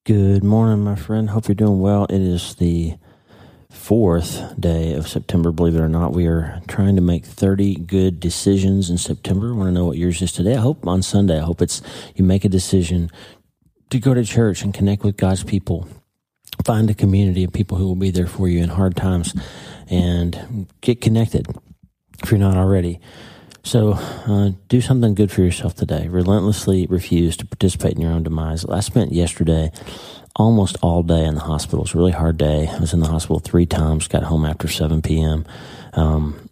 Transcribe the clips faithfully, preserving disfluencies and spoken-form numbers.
Good morning, my friend. Hope you're doing well. It is the fourth day of September. Believe it or not, we are trying to make thirty good decisions in September. I want to know what yours is today. I hope on Sunday, I hope it's you make a decision to go to church and connect with God's people. Find a community of people who will be there for you in hard times and get connected if you're not already. So uh, do something good for yourself today. Relentlessly refuse to participate in your own demise. I spent yesterday almost all day in the hospital. It was a really hard day. I was in the hospital three times, got home after seven p.m. Um,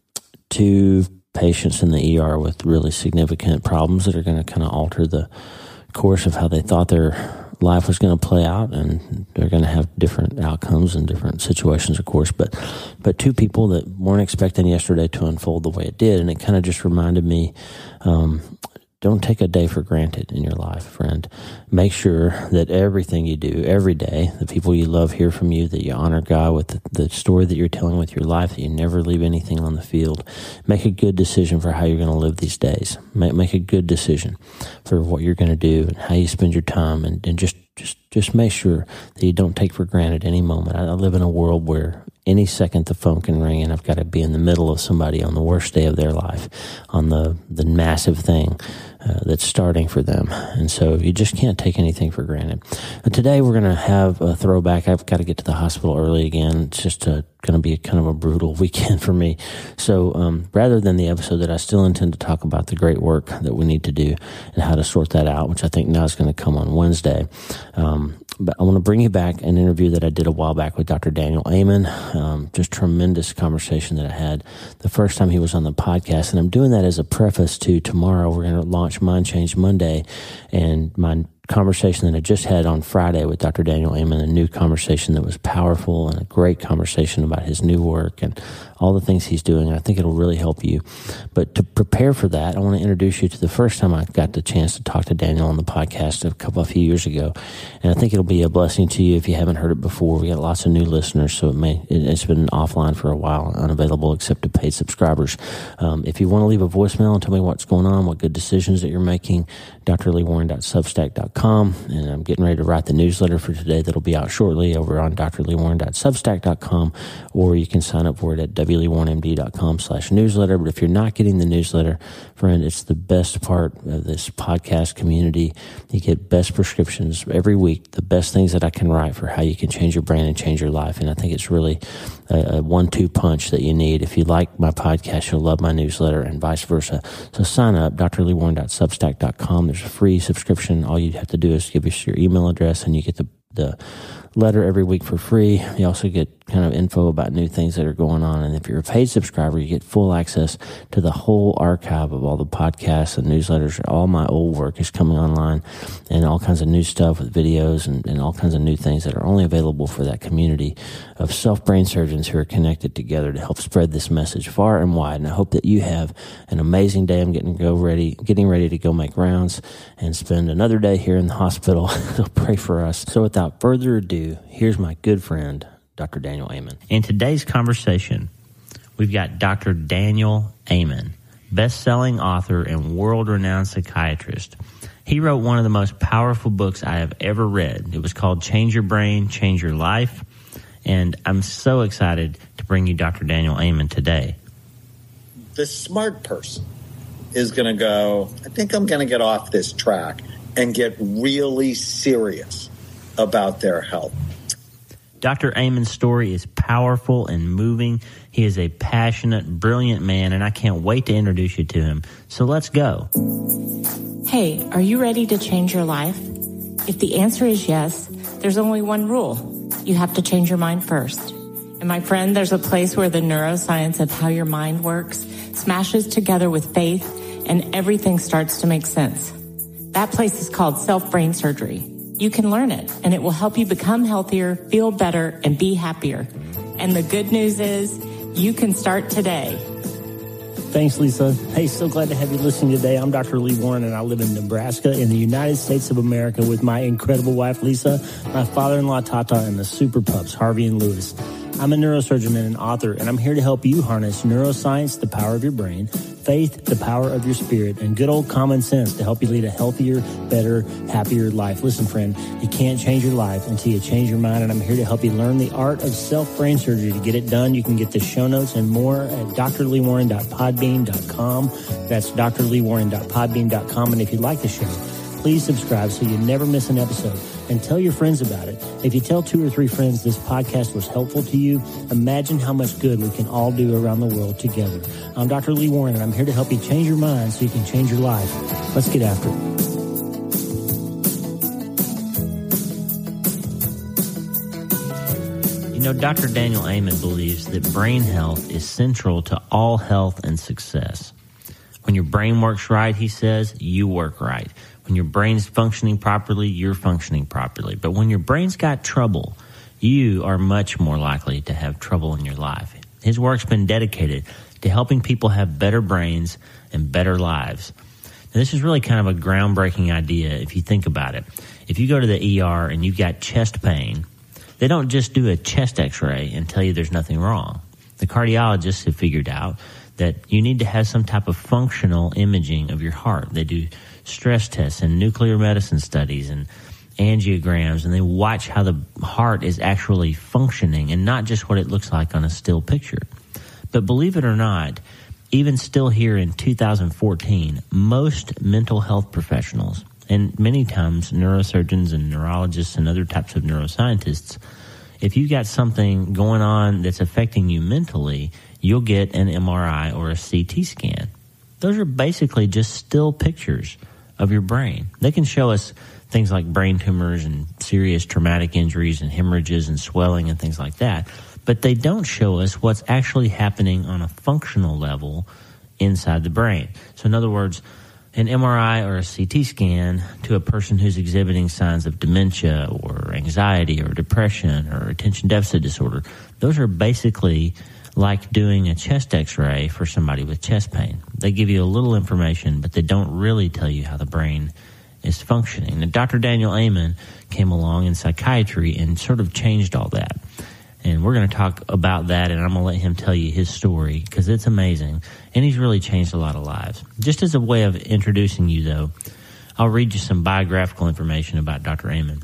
two patients in the E R with really significant problems that are going to kind of alter the course of how they thought their life was going to play out, and they're going to have different outcomes in different situations, of course, but but two people that weren't expecting yesterday to unfold the way it did, and it kind of just reminded me, um, don't take a day for granted in your life, friend. Make sure that everything you do every day, the people you love hear from you, that you honor God with the, the story that you're telling with your life, that you never leave anything on the field. Make a good decision for how you're going to live these days. Make, make a good decision for what you're going to do and how you spend your time, and, and just, just, just make sure that you don't take for granted any moment. I, I live in a world where any second the phone can ring and I've got to be in the middle of somebody on the worst day of their life, on the, the massive thing uh, that's starting for them. And so you just can't take anything for granted. But today we're going to have a throwback. I've got to get to the hospital early again. It's just going to be a kind of a brutal weekend for me. So um, rather than the episode that I still intend to talk about the great work that we need to do and how to sort that out, which I think now is going to come on Wednesday, um, but I want to bring you back an interview that I did a while back with Doctor Daniel Amen. Um, just tremendous conversation that I had the first time he was on the podcast. And I'm doing that as a preface to tomorrow. We're going to launch Mind Change Monday, and my conversation that I just had on Friday with Doctor Daniel Amen, a new conversation that was powerful and a great conversation about his new work and all the things he's doing. I think it'll really help you. But to prepare for that, I want to introduce you to the first time I got the chance to talk to Daniel on the podcast a couple of few years ago. And I think it'll be a blessing to you if you haven't heard it before. We got lots of new listeners, so it may, it's been offline for a while, unavailable except to paid subscribers. Um, if you want to leave a voicemail and tell me what's going on, what good decisions that you're making, d r lee warren dot substack dot com. And I'm getting ready to write the newsletter for today that'll be out shortly over on d r lee warren dot substack dot com, or you can sign up for it at w lee warren m d dot com slash newsletter. But if you're not getting the newsletter, friend, it's the best part of this podcast community. You get best prescriptions every week, the best things that I can write for how you can change your brain and change your life. And I think it's really a, a one-two punch that you need. If you like my podcast, you'll love my newsletter, and vice versa. So sign up, d r lee warren dot substack dot com. There's a free subscription. All you have to do is give us your email address, and you get the, the letter every week for free. You also get kind of info about new things that are going on. And if you're a paid subscriber, you get full access to the whole archive of all the podcasts and newsletters. All my old work is coming online, and all kinds of new stuff with videos and, and all kinds of new things that are only available for that community of self-brain surgeons who are connected together to help spread this message far and wide. And I hope that you have an amazing day. I'm getting to go ready, getting ready to go make rounds and spend another day here in the hospital. So pray for us. So without further ado, here's my good friend, Doctor Daniel Amen. In today's conversation, we've got Doctor Daniel Amen, best-selling author and world-renowned psychiatrist. He wrote one of the most powerful books I have ever read. It was called Change Your Brain, Change Your Life. And I'm so excited to bring you Doctor Daniel Amen today. The smart person is going to go, I think I'm going to get off this track and get really serious about their health. Doctor Amen's story is powerful and moving. He is a passionate, brilliant man, and I can't wait to introduce you to him. So let's go. Hey, are you ready to change your life? If the answer is yes, there's only one rule. You have to change your mind first. And my friend, there's a place where the neuroscience of how your mind works smashes together with faith, and everything starts to make sense. That place is called self-brain surgery. You can learn it, and it will help you become healthier, feel better, and be happier. And the good news is, you can start today. Thanks, Lisa. Hey, so glad to have you listening today. I'm Doctor Lee Warren, and I live in Nebraska in the United States of America with my incredible wife, Lisa, my father-in-law, Tata, and the super pups, Harvey and Lewis. I'm a neurosurgeon and an author, and I'm here to help you harness neuroscience, the power of your brain, faith, the power of your spirit, and good old common sense to help you lead a healthier, better, happier life. Listen, friend, you can't change your life until you change your mind, and I'm here to help you learn the art of self-brain surgery. To get it done, you can get the show notes and more at d r lee warren dot podbean dot com. That's d r lee warren dot podbean dot com. And if you like the show, please subscribe so you never miss an episode, and tell your friends about it. If you tell two or three friends this podcast was helpful to you, imagine how much good we can all do around the world together. I'm Doctor Lee Warren, and I'm here to help you change your mind so you can change your life. Let's get after it. You know, Doctor Daniel Amen believes that brain health is central to all health and success. When your brain works right, he says, you work right. When your brain's functioning properly, you're functioning properly. But when your brain's got trouble, you are much more likely to have trouble in your life. His work's been dedicated to helping people have better brains and better lives. Now, this is really kind of a groundbreaking idea if you think about it. If you go to the E R and you've got chest pain, they don't just do a chest x-ray and tell you there's nothing wrong. The cardiologists have figured out that you need to have some type of functional imaging of your heart. They do stress tests and nuclear medicine studies and angiograms, and they watch how the heart is actually functioning and not just what it looks like on a still picture. But believe it or not, even still here in two thousand fourteen, most mental health professionals, and many times neurosurgeons and neurologists and other types of neuroscientists, if you've got something going on that's affecting you mentally, you'll get an M R I or a C T scan. Those are basically just still pictures of your brain. They can show us things like brain tumors and serious traumatic injuries and hemorrhages and swelling and things like that, but they don't show us what's actually happening on a functional level inside the brain. So in other words, an M R I or a C T scan to a person who's exhibiting signs of dementia or anxiety or depression or attention deficit disorder, those are basically like doing a chest x-ray for somebody with chest pain. They give you a little information, but they don't really tell you how the brain is functioning. Now, Doctor Daniel Amen came along in psychiatry and sort of changed all that. And we're going to talk about that, and I'm going to let him tell you his story because it's amazing, and he's really changed a lot of lives. Just as a way of introducing you, though, I'll read you some biographical information about Doctor Amen.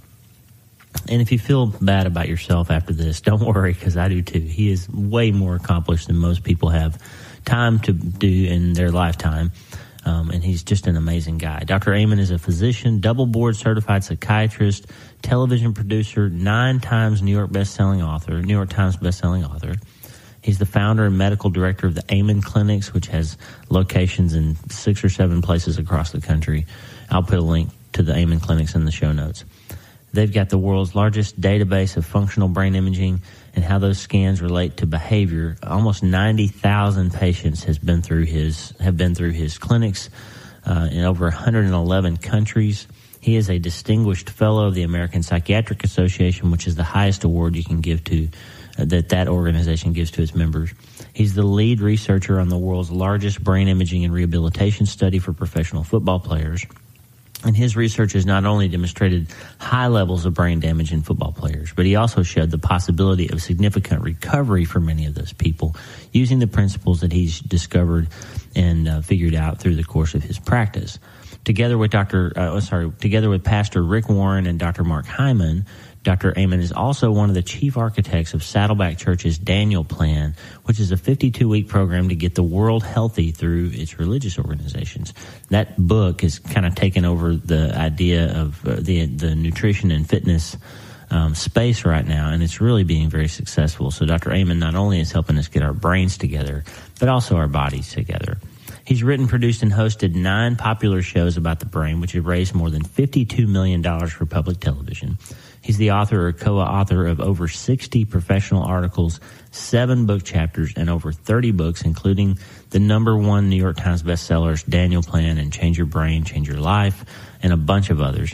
And if you feel bad about yourself after this, don't worry, because I do too. He is way more accomplished than most people have time to do in their lifetime, um, and he's just an amazing guy. Doctor Amen is a physician, double board certified psychiatrist, television producer, nine times New York best-selling author, New York Times best-selling author. He's the founder and medical director of the Amen Clinics, which has locations in six or seven places across the country. I'll put a link to the Amen Clinics in the show notes. They've got the world's largest database of functional brain imaging and how those scans relate to behavior. Almost ninety thousand patients has been through his have been through his clinics uh, in over one hundred eleven countries. He is a distinguished fellow of the American Psychiatric Association, which is the highest award you can give to uh, that that organization gives to its members. He's the lead researcher on the world's largest brain imaging and rehabilitation study for professional football players. And his research has not only demonstrated high levels of brain damage in football players, but he also showed the possibility of significant recovery for many of those people using the principles that he's discovered and uh, figured out through the course of his practice. Together with Doctor, uh, sorry, together with Pastor Rick Warren and Doctor Mark Hyman, Doctor Amen is also one of the chief architects of Saddleback Church's Daniel Plan, which is a fifty-two week program to get the world healthy through its religious organizations. That book has kind of taken over the idea of uh, the the nutrition and fitness um, space right now, and it's really being very successful. So Doctor Amen not only is helping us get our brains together, but also our bodies together. He's written, produced, and hosted nine popular shows about the brain, which have raised more than fifty-two million dollars for public television. He's the author or co-author of over sixty professional articles, seven book chapters, and over thirty books, including the number one New York Times bestsellers, Daniel Plan and Change Your Brain, Change Your Life, and a bunch of others.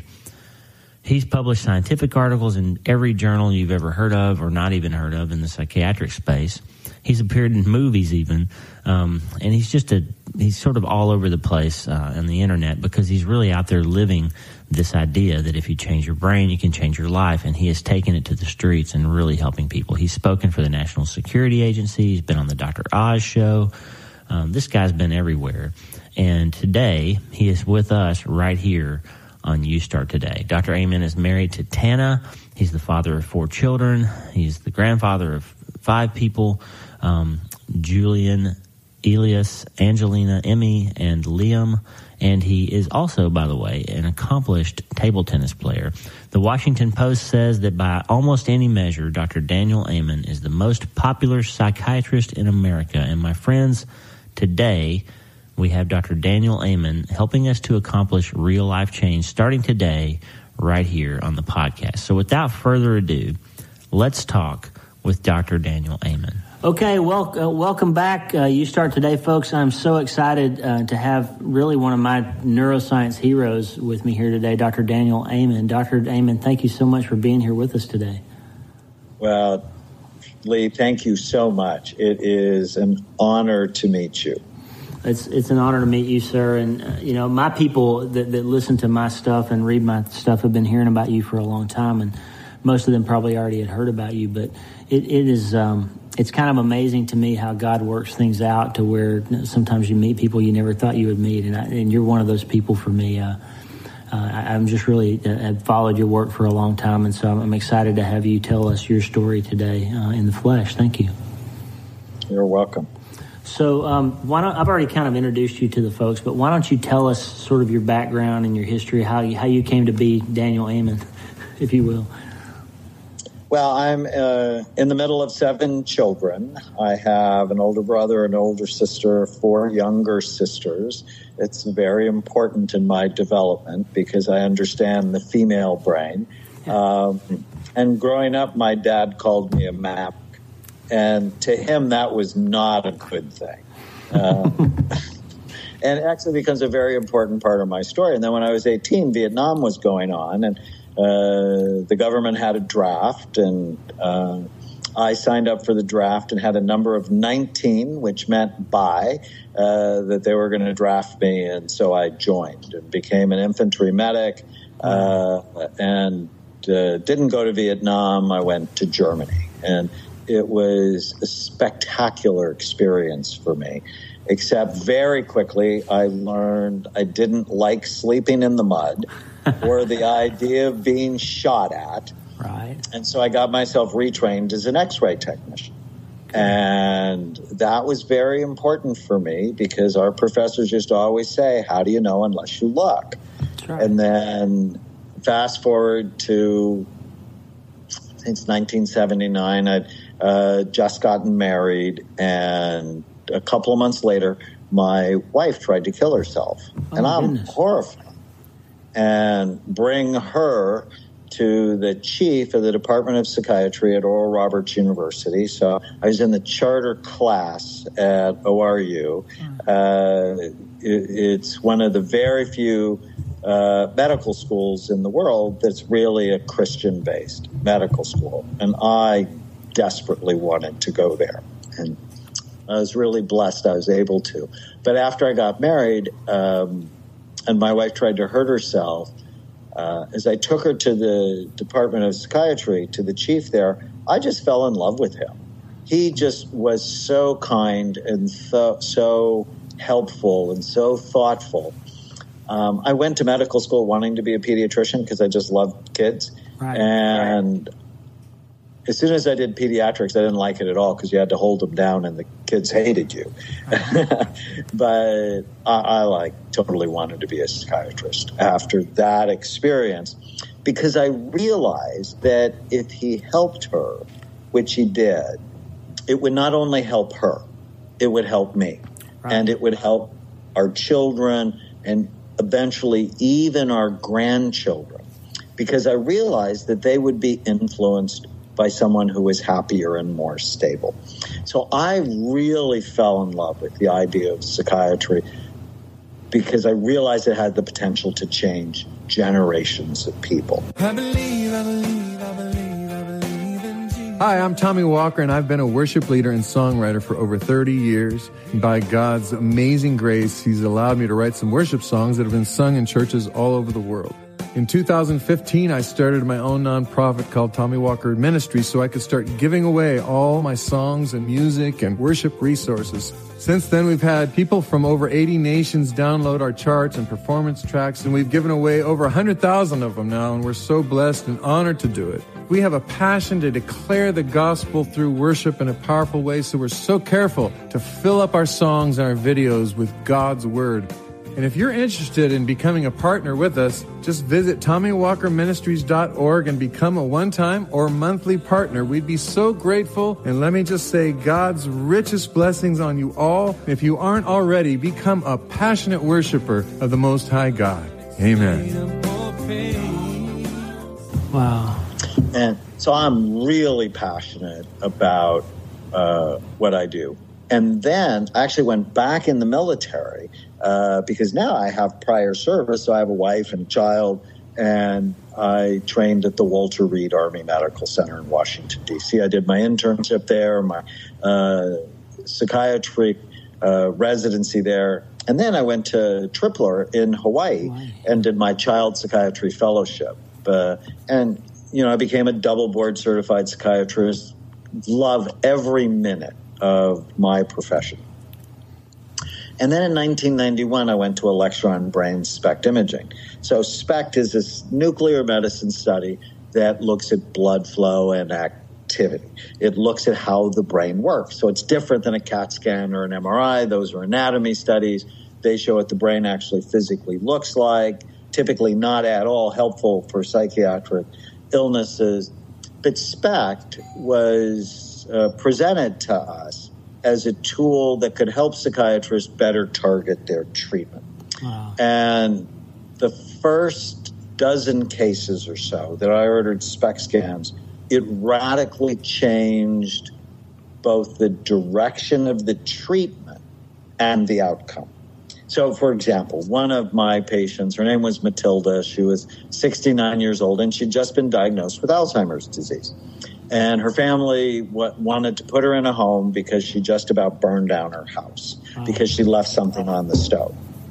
He's published scientific articles in every journal you've ever heard of or not even heard of in the psychiatric space. He's appeared in movies even, um, and he's just a he's sort of all over the place uh, on the internet because he's really out there living this idea that if you change your brain, you can change your life, and he has taken it to the streets and really helping people. He's spoken for the National Security Agency. He's been on the Doctor Oz show. Um, this guy's been everywhere. And today, he is with us right here on You Start Today. Doctor Amen is married to Tana. He's the father of four children. He's the grandfather of five people, um, Julian, Elias, Angelina, Emmy, and Liam. And he is also, by the way, an accomplished table tennis player. The Washington Post says that by almost any measure, Doctor Daniel Amen is the most popular psychiatrist in America. And my friends, today we have Doctor Daniel Amen helping us to accomplish real-life change starting today right here on the podcast. So without further ado, let's talk with Doctor Daniel Amen. Okay, well, uh, welcome back. Uh, you Start Today, folks. I'm so excited uh, to have really one of my neuroscience heroes with me here today, Doctor Daniel Amen. Doctor Amen, thank you so much for being here with us today. Well, Lee, thank you so much. It is an honor to meet you. It's it's an honor to meet you, sir. And, uh, you know, my people that, that listen to my stuff and read my stuff have been hearing about you for a long time, and most of them probably already had heard about you. But it, it is... Um, It's kind of amazing to me how God works things out to where sometimes you meet people you never thought you would meet, and, I, and you're one of those people for me. Uh, uh, I, I'm just really uh, have followed your work for a long time, and so I'm, I'm excited to have you tell us your story today uh, in the flesh. Thank you. You're welcome. So um, why don't I've already kind of introduced you to the folks, but why don't you tell us sort of your background and your history, how you, how you came to be Daniel Amen, if you will. Well, I'm uh, in the middle of seven children. I have an older brother, an older sister, four younger sisters. It's very important in my development because I understand the female brain. Um, and growing up, my dad called me a map, and to him, that was not a good thing. Um, and it actually becomes a very important part of my story. And then when I was eighteen, Vietnam was going on, and Uh, the government had a draft, and uh, I signed up for the draft and had a number of nineteen, which meant by, uh, that they were going to draft me. And so I joined and became an infantry medic uh, and uh, didn't go to Vietnam. I went to Germany, and it was a spectacular experience for me, except very quickly I learned I didn't like sleeping in the mud or the idea of being shot at. Right. And so I got myself retrained as an X-ray technician. And that was very important for me because our professors used to always say, how do you know unless you look? That's right. And then fast forward to, I think it's nineteen seventy-nine, I'd uh, just gotten married, and a couple of months later, my wife tried to kill herself. Oh, and I'm goodness. horrified. And bring her to the chief of the Department of Psychiatry at Oral Roberts University. So I was in the charter class at O R U. Uh, it, it's one of the very few uh, medical schools in the world that's really a Christian-based medical school. And I desperately wanted to go there. And I was really blessed I was able to. But after I got married, um, and my wife tried to hurt herself, uh, as I took her to the Department of Psychiatry, to the chief there, I just fell in love with him. He just was so kind and th- so helpful and so thoughtful. Um, I went to medical school wanting to be a pediatrician because I just loved kids. Right. And as soon as I did pediatrics, I didn't like it at all because you had to hold them down and the kids hated you. But I, I like totally wanted to be a psychiatrist after that experience because I realized that if he helped her, which he did, it would not only help her, it would help me. Right. And it would help our children and eventually even our grandchildren, because I realized that they would be influenced by someone who was happier and more stable. So I really fell in love with the idea of psychiatry because I realized it had the potential to change generations of people. I believe, I believe, I believe, I believe in Jesus. Hi, I'm Tommy Walker, and I've been a worship leader and songwriter for over thirty years. And by God's amazing grace, He's allowed me to write some worship songs that have been sung in churches all over the world. In two thousand fifteen, I started my own nonprofit called Tommy Walker Ministries so I could start giving away all my songs and music and worship resources. Since then, we've had people from over eighty nations download our charts and performance tracks, and we've given away over one hundred thousand of them now, and we're so blessed and honored to do it. We have a passion to declare the gospel through worship in a powerful way, so we're so careful to fill up our songs and our videos with God's Word. And if you're interested in becoming a partner with us, just visit Tommy Walker Ministries dot org and become a one-time or monthly partner. We'd be so grateful. And let me just say God's richest blessings on you all. If you aren't already, become a passionate worshiper of the Most High God. Amen. Wow. And so I'm really passionate about uh, what I do. And then I actually went back in the military uh, because now I have prior service. So I have a wife and a child, and I trained at the Walter Reed Army Medical Center in Washington, D C. I did my internship there, my uh, psychiatry uh, residency there. And then I went to Tripler in Hawaii wow. and did my child psychiatry fellowship. Uh, and, you know, I became a double board certified psychiatrist. Love every minute of my profession. And then in nineteen ninety-one, I went to a lecture on brain SPECT imaging. So SPECT is this nuclear medicine study that looks at blood flow and activity. It looks at how the brain works. So it's different than a CAT scan or an M R I. Those are anatomy studies. They show what the brain actually physically looks like, typically not at all helpful for psychiatric illnesses. But SPECT was Uh, presented to us as a tool that could help psychiatrists better target their treatment. Wow. And the first dozen cases or so that I ordered SPECT scans, it radically changed both the direction of the treatment and the outcome. So, for example, one of my patients, her name was Matilda. She was sixty-nine years old, and she'd just been diagnosed with Alzheimer's disease. And her family w- wanted to put her in a home because she just about burned down her house because she left something on the stove.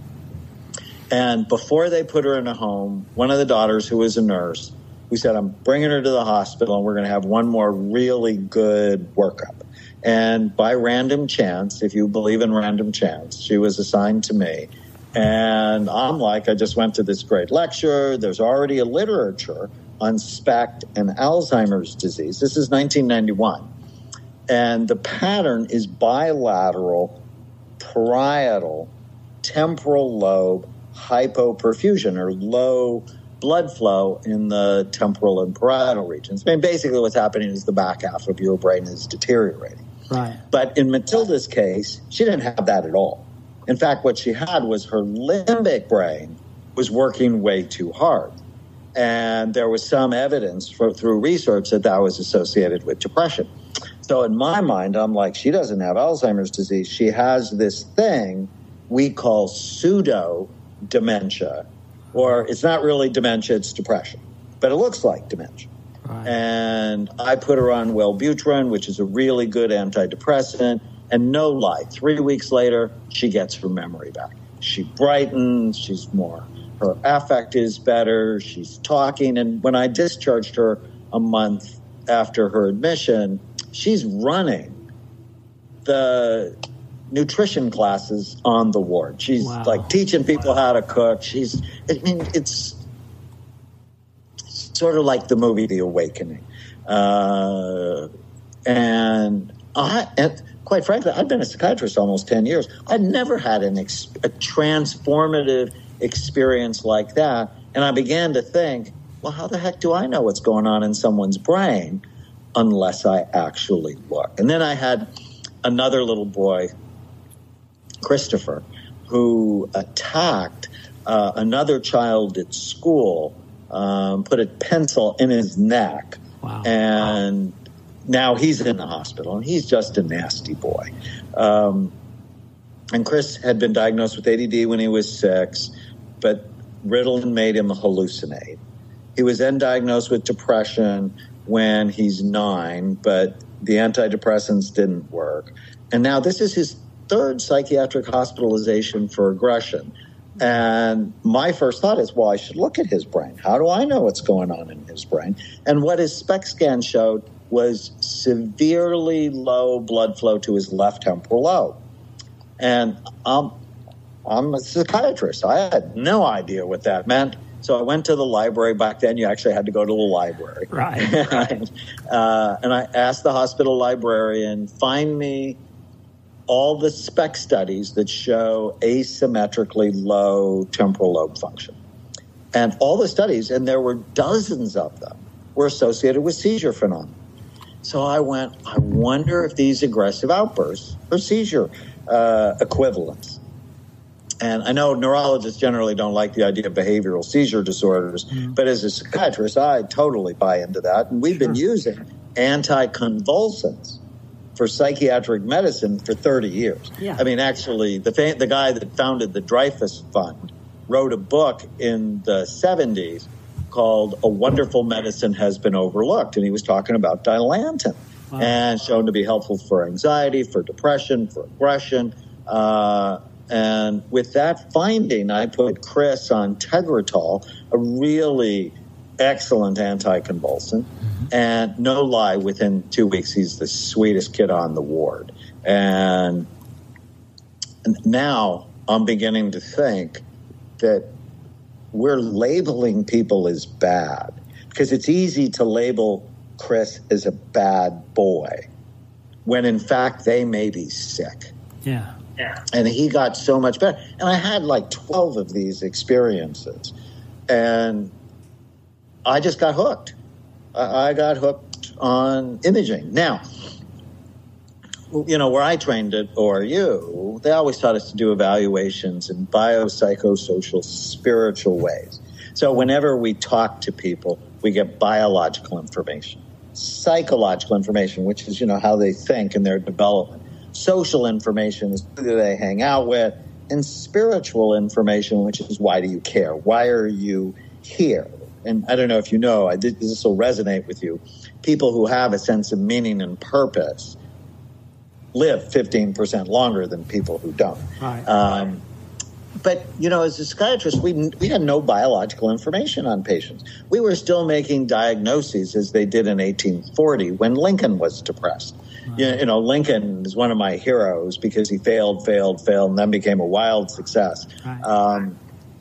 And before they put her in a home, one of the daughters, who was a nurse, we said, I'm bringing her to the hospital, and we're going to have one more really good workup. And by random chance, if you believe in random chance, she was assigned to me. And I'm like, I just went to this great lecture. There's already a literature on SPECT and Alzheimer's disease. This is nineteen ninety-one. And the pattern is bilateral, parietal, temporal lobe hypoperfusion, or low blood flow in the temporal and parietal regions. I mean, basically what's happening is the back half of your brain is deteriorating. Right. But in Matilda's case, she didn't have that at all. In fact, what she had was her limbic brain was working way too hard. And there was some evidence for, through research that that was associated with depression. So in my mind, I'm like, she doesn't have Alzheimer's disease. She has this thing we call pseudo dementia, or it's not really dementia, it's depression, but it looks like dementia. Right. And I put her on Wellbutrin, which is a really good antidepressant, and no lie, three weeks later, she gets her memory back. She brightens, she's more, her affect is better, she's talking. And when I discharged her a month after her admission, she's running the nutrition classes on the ward. She's wow. like teaching people how to cook. She's, I mean, it's sort of like the movie The Awakening. Uh, and I, and quite frankly, I've been a psychiatrist almost ten years. I've never had an ex- a transformative experience like that. And I began to think, well, how the heck do I know what's going on in someone's brain unless I actually look? And then I had another little boy, Christopher, who attacked uh, another child at school, um, put a pencil in his neck. Wow. And wow. now he's in the hospital, and he's just a nasty boy. Um, and Chris had been diagnosed with A D D when he was six, but Ritalin made him hallucinate. He was then diagnosed with depression when he's nine, but the antidepressants didn't work. And now this is his third psychiatric hospitalization for aggression. And my first thought is, well, I should look at his brain. How do I know what's going on in his brain? And what his SPECT scan showed was severely low blood flow to his left temporal lobe. And um, I'm a psychiatrist. I had no idea what that meant. So I went to the library. Back then, you actually had to go to the library. Right. and, uh, and I asked the hospital librarian, find me all the SPECT studies that show asymmetrically low temporal lobe function. And all the studies, and there were dozens of them, were associated with seizure phenomena. So I went, I wonder if these aggressive outbursts are seizure uh, equivalents. And I know neurologists generally don't like the idea of behavioral seizure disorders, mm. but as a psychiatrist, I totally buy into that. And we've sure. been using anticonvulsants for psychiatric medicine for thirty years. Yeah. I mean, actually, the fa- the guy that founded the Dreyfus Fund wrote a book in the seventies called A Wonderful Medicine Has Been Overlooked, and he was talking about Dilantin, wow. and shown to be helpful for anxiety, for depression, for aggression. Uh, and with that finding, I put Chris on Tegretol, a really excellent anticonvulsant. Mm-hmm. And no lie, within two weeks, he's the sweetest kid on the ward. And now I'm beginning to think that we're labeling people as bad because it's easy to label Chris as a bad boy when, in fact, they may be sick. Yeah. Yeah. And he got so much better. And I had like twelve of these experiences. And I just got hooked. I got hooked on imaging. Now, you know, where I trained at O R U, they always taught us to do evaluations in biopsychosocial, spiritual ways. So whenever we talk to people, we get biological information, psychological information, which is, you know, how they think and their development. Social information is who do they hang out with, and spiritual information, which is why do you care? Why are you here? And I don't know if you know, I did, this will resonate with you. People who have a sense of meaning and purpose live fifteen percent longer than people who don't. Right. Um, but, you know, as a psychiatrist, we we had no biological information on patients. We were still making diagnoses as they did in eighteen forty when Lincoln was depressed. Right. You, you know, Lincoln is one of my heroes because he failed, failed, failed, and then became a wild success. Right. Um,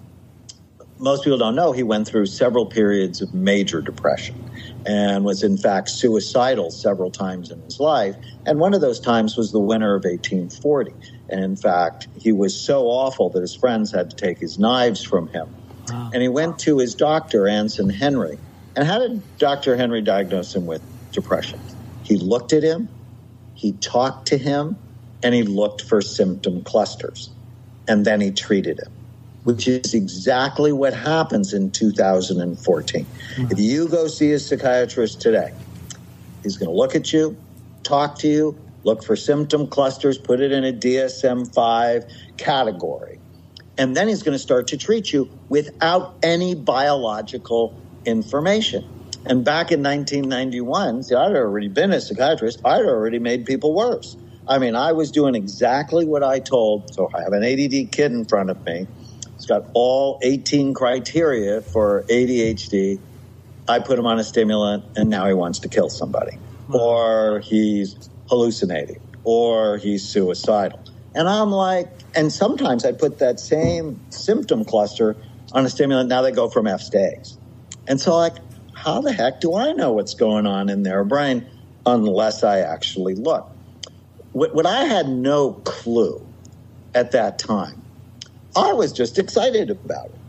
most people don't know he went through several periods of major depression and was, in fact, suicidal several times in his life. And one of those times was the winter of eighteen forty. And, in fact, he was so awful that his friends had to take his knives from him. Wow. And he went to his doctor, Anson Henry. And how did Doctor Henry diagnose him with depression? He looked at him, he talked to him, and he looked for symptom clusters. And then he treated him, which is exactly what happens in two thousand fourteen. Mm-hmm. If you go see a psychiatrist today, he's going to look at you, talk to you, look for symptom clusters, put it in a D S M five category. And then he's going to start to treat you without any biological information. And back in nineteen ninety-one, see, I'd already been a psychiatrist. I'd already made people worse. I mean, I was doing exactly what I told. So I have an A D D kid in front of me. He's got all eighteen criteria for A D H D. I put him on a stimulant, and now he wants to kill somebody. Or he's hallucinating, or he's suicidal. And I'm like, and sometimes I put that same symptom cluster on a stimulant. Now they go from F's to A's. And so, like, how the heck do I know what's going on in their brain unless I actually look? What, what I had no clue at that time, I was just excited about it.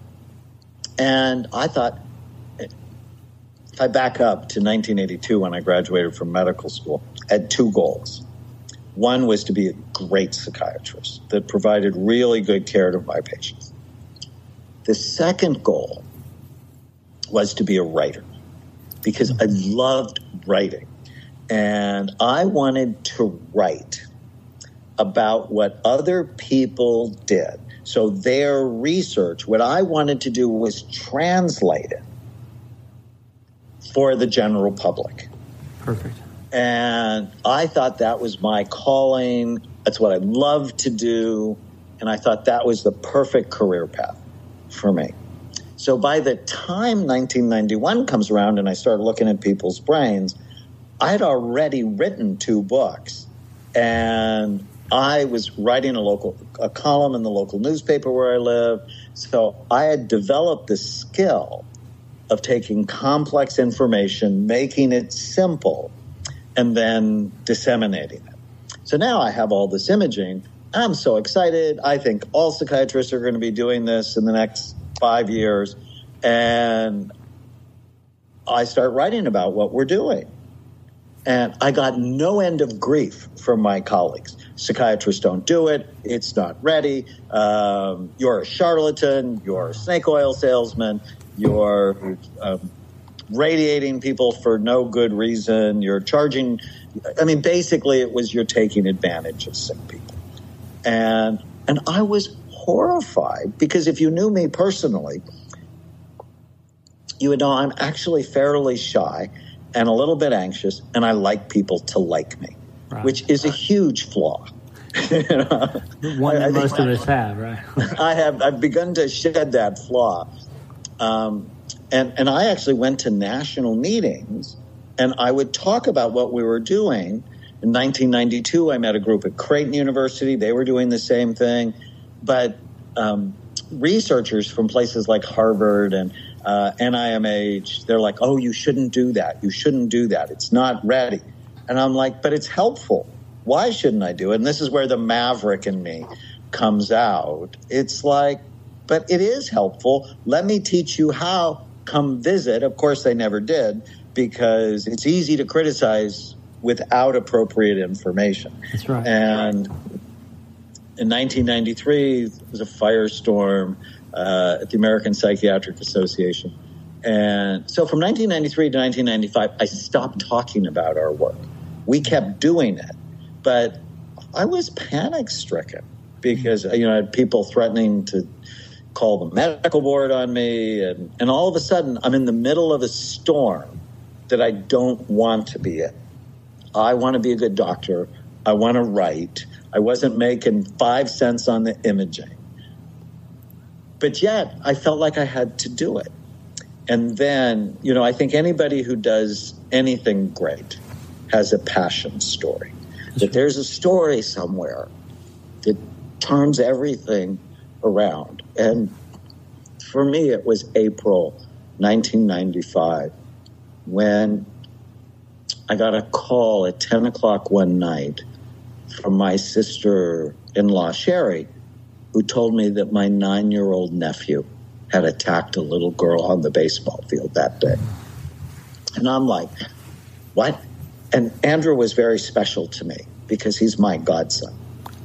And I thought, if I back up to nineteen eighty-two when I graduated from medical school, I had two goals. One was to be a great psychiatrist that provided really good care to my patients. The second goal was to be a writer because I loved writing. And I wanted to write about what other people did. So their research, what I wanted to do was translate it for the general public. Perfect. And I thought that was my calling. That's what I loved to do. And I thought that was the perfect career path for me. So by the time nineteen ninety-one comes around and I start looking at people's brains, I had already written two books, and I was writing a local a column in the local newspaper where I live. So I had developed the skill of taking complex information, making it simple, and then disseminating it. So now I have all this imaging. I'm so excited. I think all psychiatrists are going to be doing this in the next five years. And I start writing about what we're doing. And I got no end of grief from my colleagues. Psychiatrists don't do it. It's not ready. Um, you're a charlatan. You're a snake oil salesman. You're um, radiating people for no good reason. You're charging. I mean, basically, it was you're taking advantage of sick people. And and I was horrified because if you knew me personally, you would know I'm actually fairly shy and a little bit anxious, and I like people to like me, right. Which is a huge flaw. you know? One that I, I most of I, us have, right? I have. I've begun to shed that flaw. Um, and, and I actually went to national meetings, and I would talk about what we were doing. In nineteen ninety-two, I met a group at Creighton University. They were doing the same thing. But um, researchers from places like Harvard and uh, N I M H, they're like, oh, you shouldn't do that. You shouldn't do that. It's not ready. And I'm like, but it's helpful. Why shouldn't I do it? And this is where the maverick in me comes out. It's like, but it is helpful. Let me teach you how. Come visit. Of course, they never did, because it's easy to criticize without appropriate information. That's right. And in nineteen ninety-three, there was a firestorm uh, at the American Psychiatric Association. And so from nineteen ninety-three to nineteen ninety-five, I stopped talking about our work. We kept doing it, but I was panic-stricken because, you know, I had people threatening to call the medical board on me, and, and all of a sudden, I'm in the middle of a storm that I don't want to be in. I want to be a good doctor. I want to write. I wasn't making five cents on the imaging. But yet, I felt like I had to do it. And then, you know, I think anybody who does anything great has a passion story. That there's a story somewhere that turns everything around. And for me, it was April nineteen ninety-five when I got a call at ten o'clock one night from my sister-in-law, Sherry, who told me that my nine-year-old nephew had attacked a little girl on the baseball field that day. And I'm like, what? And Andrew was very special to me because he's my godson.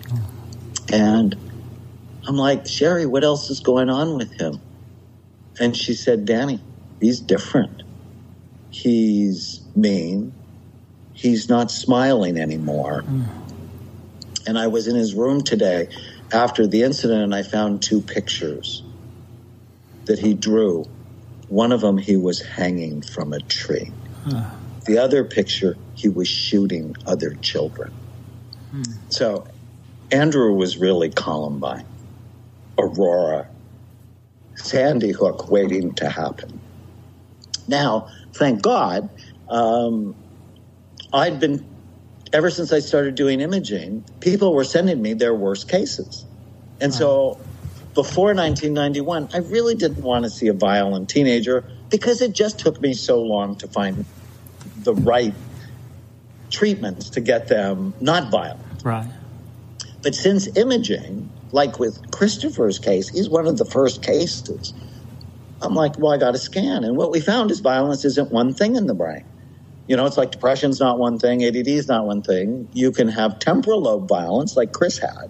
And I'm like, Sherry, what else is going on with him? And she said, Danny, he's different. He's mean. He's not smiling anymore. Mm. And I was in his room today after the incident, and I found two pictures that he drew. One of them, he was hanging from a tree. Huh. The other picture, he was shooting other children. Hmm. So Andrew was really Columbine, Aurora, Sandy Hook waiting to happen. Now, thank God, um, I'd been, ever since I started doing imaging, people were sending me their worst cases. And so before nineteen ninety-one, I really didn't want to see a violent teenager because it just took me so long to find the right treatments to get them not violent. Right. But since imaging, like with Christopher's case, he's one of the first cases. I'm like, well, I got a scan. And what we found is violence isn't one thing in the brain. You know, it's like depression's not one thing, A D D is not one thing. You can have temporal lobe violence like Chris had,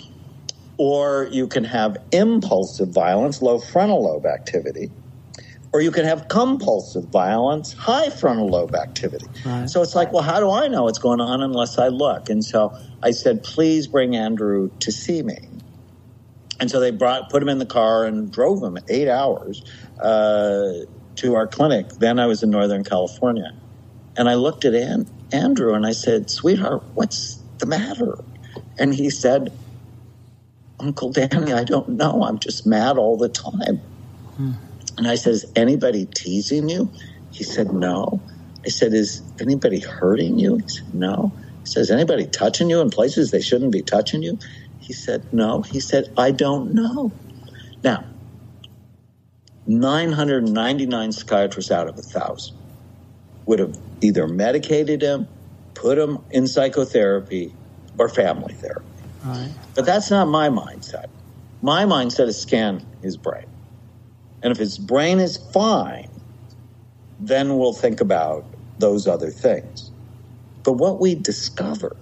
or you can have impulsive violence, low frontal lobe activity, or you can have compulsive violence, high frontal lobe activity. Right. So it's like, well, how do I know what's going on unless I look? And so I said, please bring Andrew to see me. And so they brought, put him in the car and drove him eight hours uh, to our clinic. Then I was in Northern California. And I looked at An- Andrew and I said, sweetheart, what's the matter? And he said, Uncle Danny, I don't know. I'm just mad all the time. Hmm. And I said, is anybody teasing you? He said, no. I said, is anybody hurting you? He said, no. He said, is anybody touching you in places they shouldn't be touching you? He said, no. He said, I don't know. Now, nine hundred ninety-nine psychiatrists out of one thousand would have either medicated him, put him in psychotherapy, or family therapy. Right. But that's not my mindset. My mindset is scan his brain. And if his brain is fine, then we'll think about those other things. But what we discovered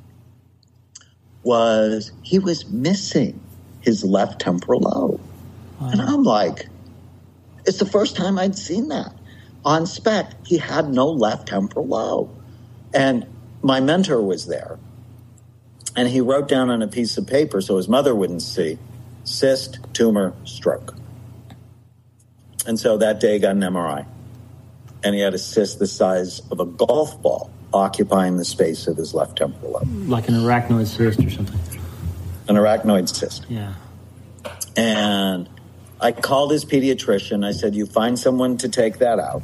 was he was missing his left temporal lobe. Wow. And I'm like, it's the first time I'd seen that. On spec, he had no left temporal lobe. And my mentor was there. And he wrote down on a piece of paper so his mother wouldn't see, cyst, tumor, stroke. And so that day he got an M R I. And he had a cyst the size of a golf ball occupying the space of his left temporal lobe. Like an arachnoid cyst or something. An arachnoid cyst. Yeah. And I called his pediatrician. I said, you find someone to take that out.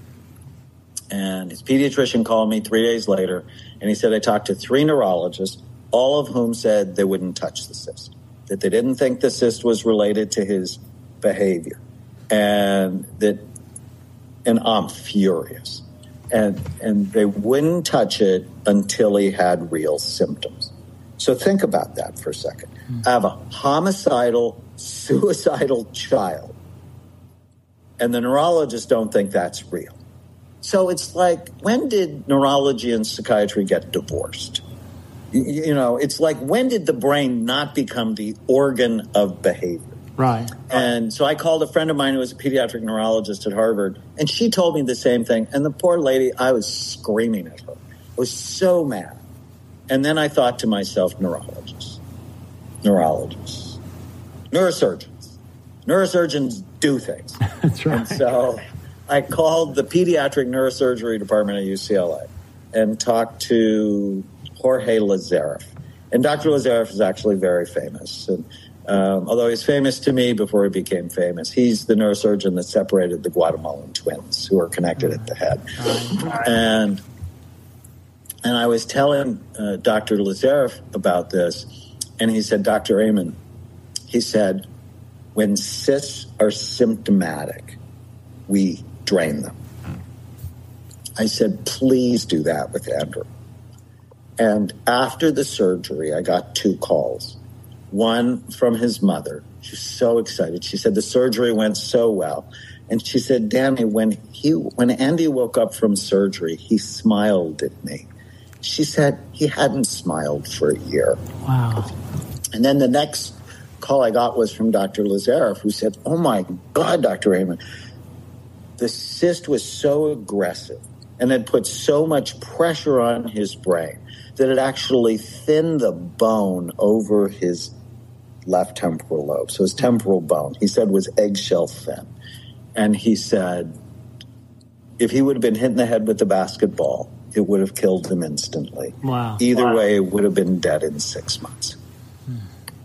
And his pediatrician called me three days later, and he said, I talked to three neurologists, all of whom said they wouldn't touch the cyst, that they didn't think the cyst was related to his behavior. And that, and I'm furious. And, and they wouldn't touch it until he had real symptoms. So think about that for a second. I have a homicidal, suicidal child, and the neurologists don't think that's real. So it's like, when did neurology and psychiatry get divorced? You, you know, it's like, when did the brain not become the organ of behavior? Right. And so I called a friend of mine who was a pediatric neurologist at Harvard, and she told me the same thing. And the poor lady, I was screaming at her. I was so mad. And then I thought to myself, neurologists, neurologists, neurosurgeons, neurosurgeons do things. That's right. And so I called the pediatric neurosurgery department at U C L A and talked to Jorge Lazareff. And Doctor Lazareff is actually very famous. And um, although he's famous to me before he became famous, he's the neurosurgeon that separated the Guatemalan twins who are connected at the head. And and I was telling uh, Doctor Lazareff about this, and he said, Doctor Amen, he said, when cysts are symptomatic, we drain them. I said, please do that with Andrew. And after the surgery, I got two calls. One from his mother. She was so excited. She said the surgery went so well. And she said, Danny, when he, when Andy woke up from surgery, he smiled at me. She said he hadn't smiled for a year. Wow. And then the next call I got was from Doctor Lazareff, who said, oh, my God, Doctor Amen, the cyst was so aggressive and had put so much pressure on his brain that it actually thinned the bone over his left temporal lobe. So his temporal bone, he said, was eggshell thin. And he said, if he would have been hit in the head with a basketball, it would have killed him instantly. Wow. Either wow. way, it would have been dead in six months. Hmm.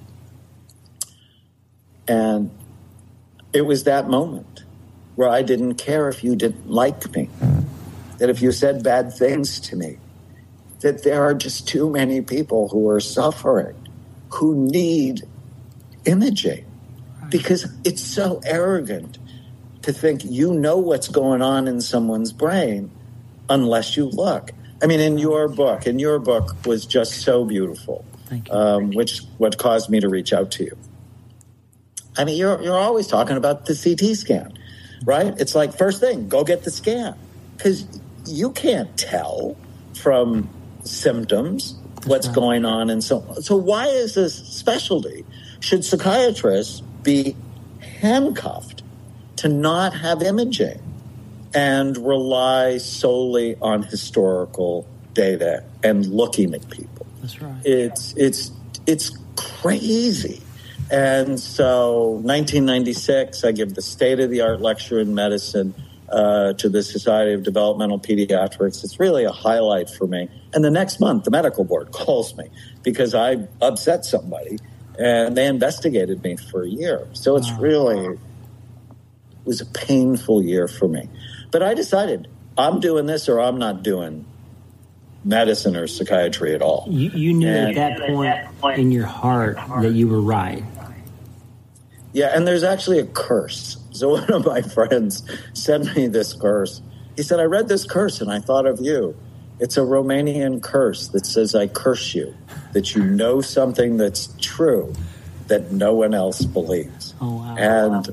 And it was that moment where I didn't care if you didn't like me, that if you said bad things to me, that there are just too many people who are suffering, who need imaging, because it's so arrogant to think you know what's going on in someone's brain unless you look. I mean, in your book, in your book was just so beautiful, Thank you. Um, which what caused me to reach out to you. I mean, you're you're always talking about the C T scan, right? It's like, first thing, go get the scan, because you can't tell from symptoms what's right. going on. And so, so why is this specialty? Should psychiatrists be handcuffed to not have imaging and rely solely on historical data and looking at people? That's right. It's it's it's crazy. And so nineteen ninety-six, I give the state-of-the-art lecture in medicine uh, to the Society of Developmental Pediatrics. It's really a highlight for me. And the next month, the medical board calls me because I upset somebody. And they investigated me for a year. So it's really, it was a painful year for me. But I decided, I'm doing this or I'm not doing medicine or psychiatry at all. You, you knew and, at that point in your heart that you were right. Yeah, and there's actually a curse. So one of my friends sent me this curse. He said, I read this curse and I thought of you. It's a Romanian curse that says, I curse you, that you know something that's true that no one else believes. Oh, wow. And,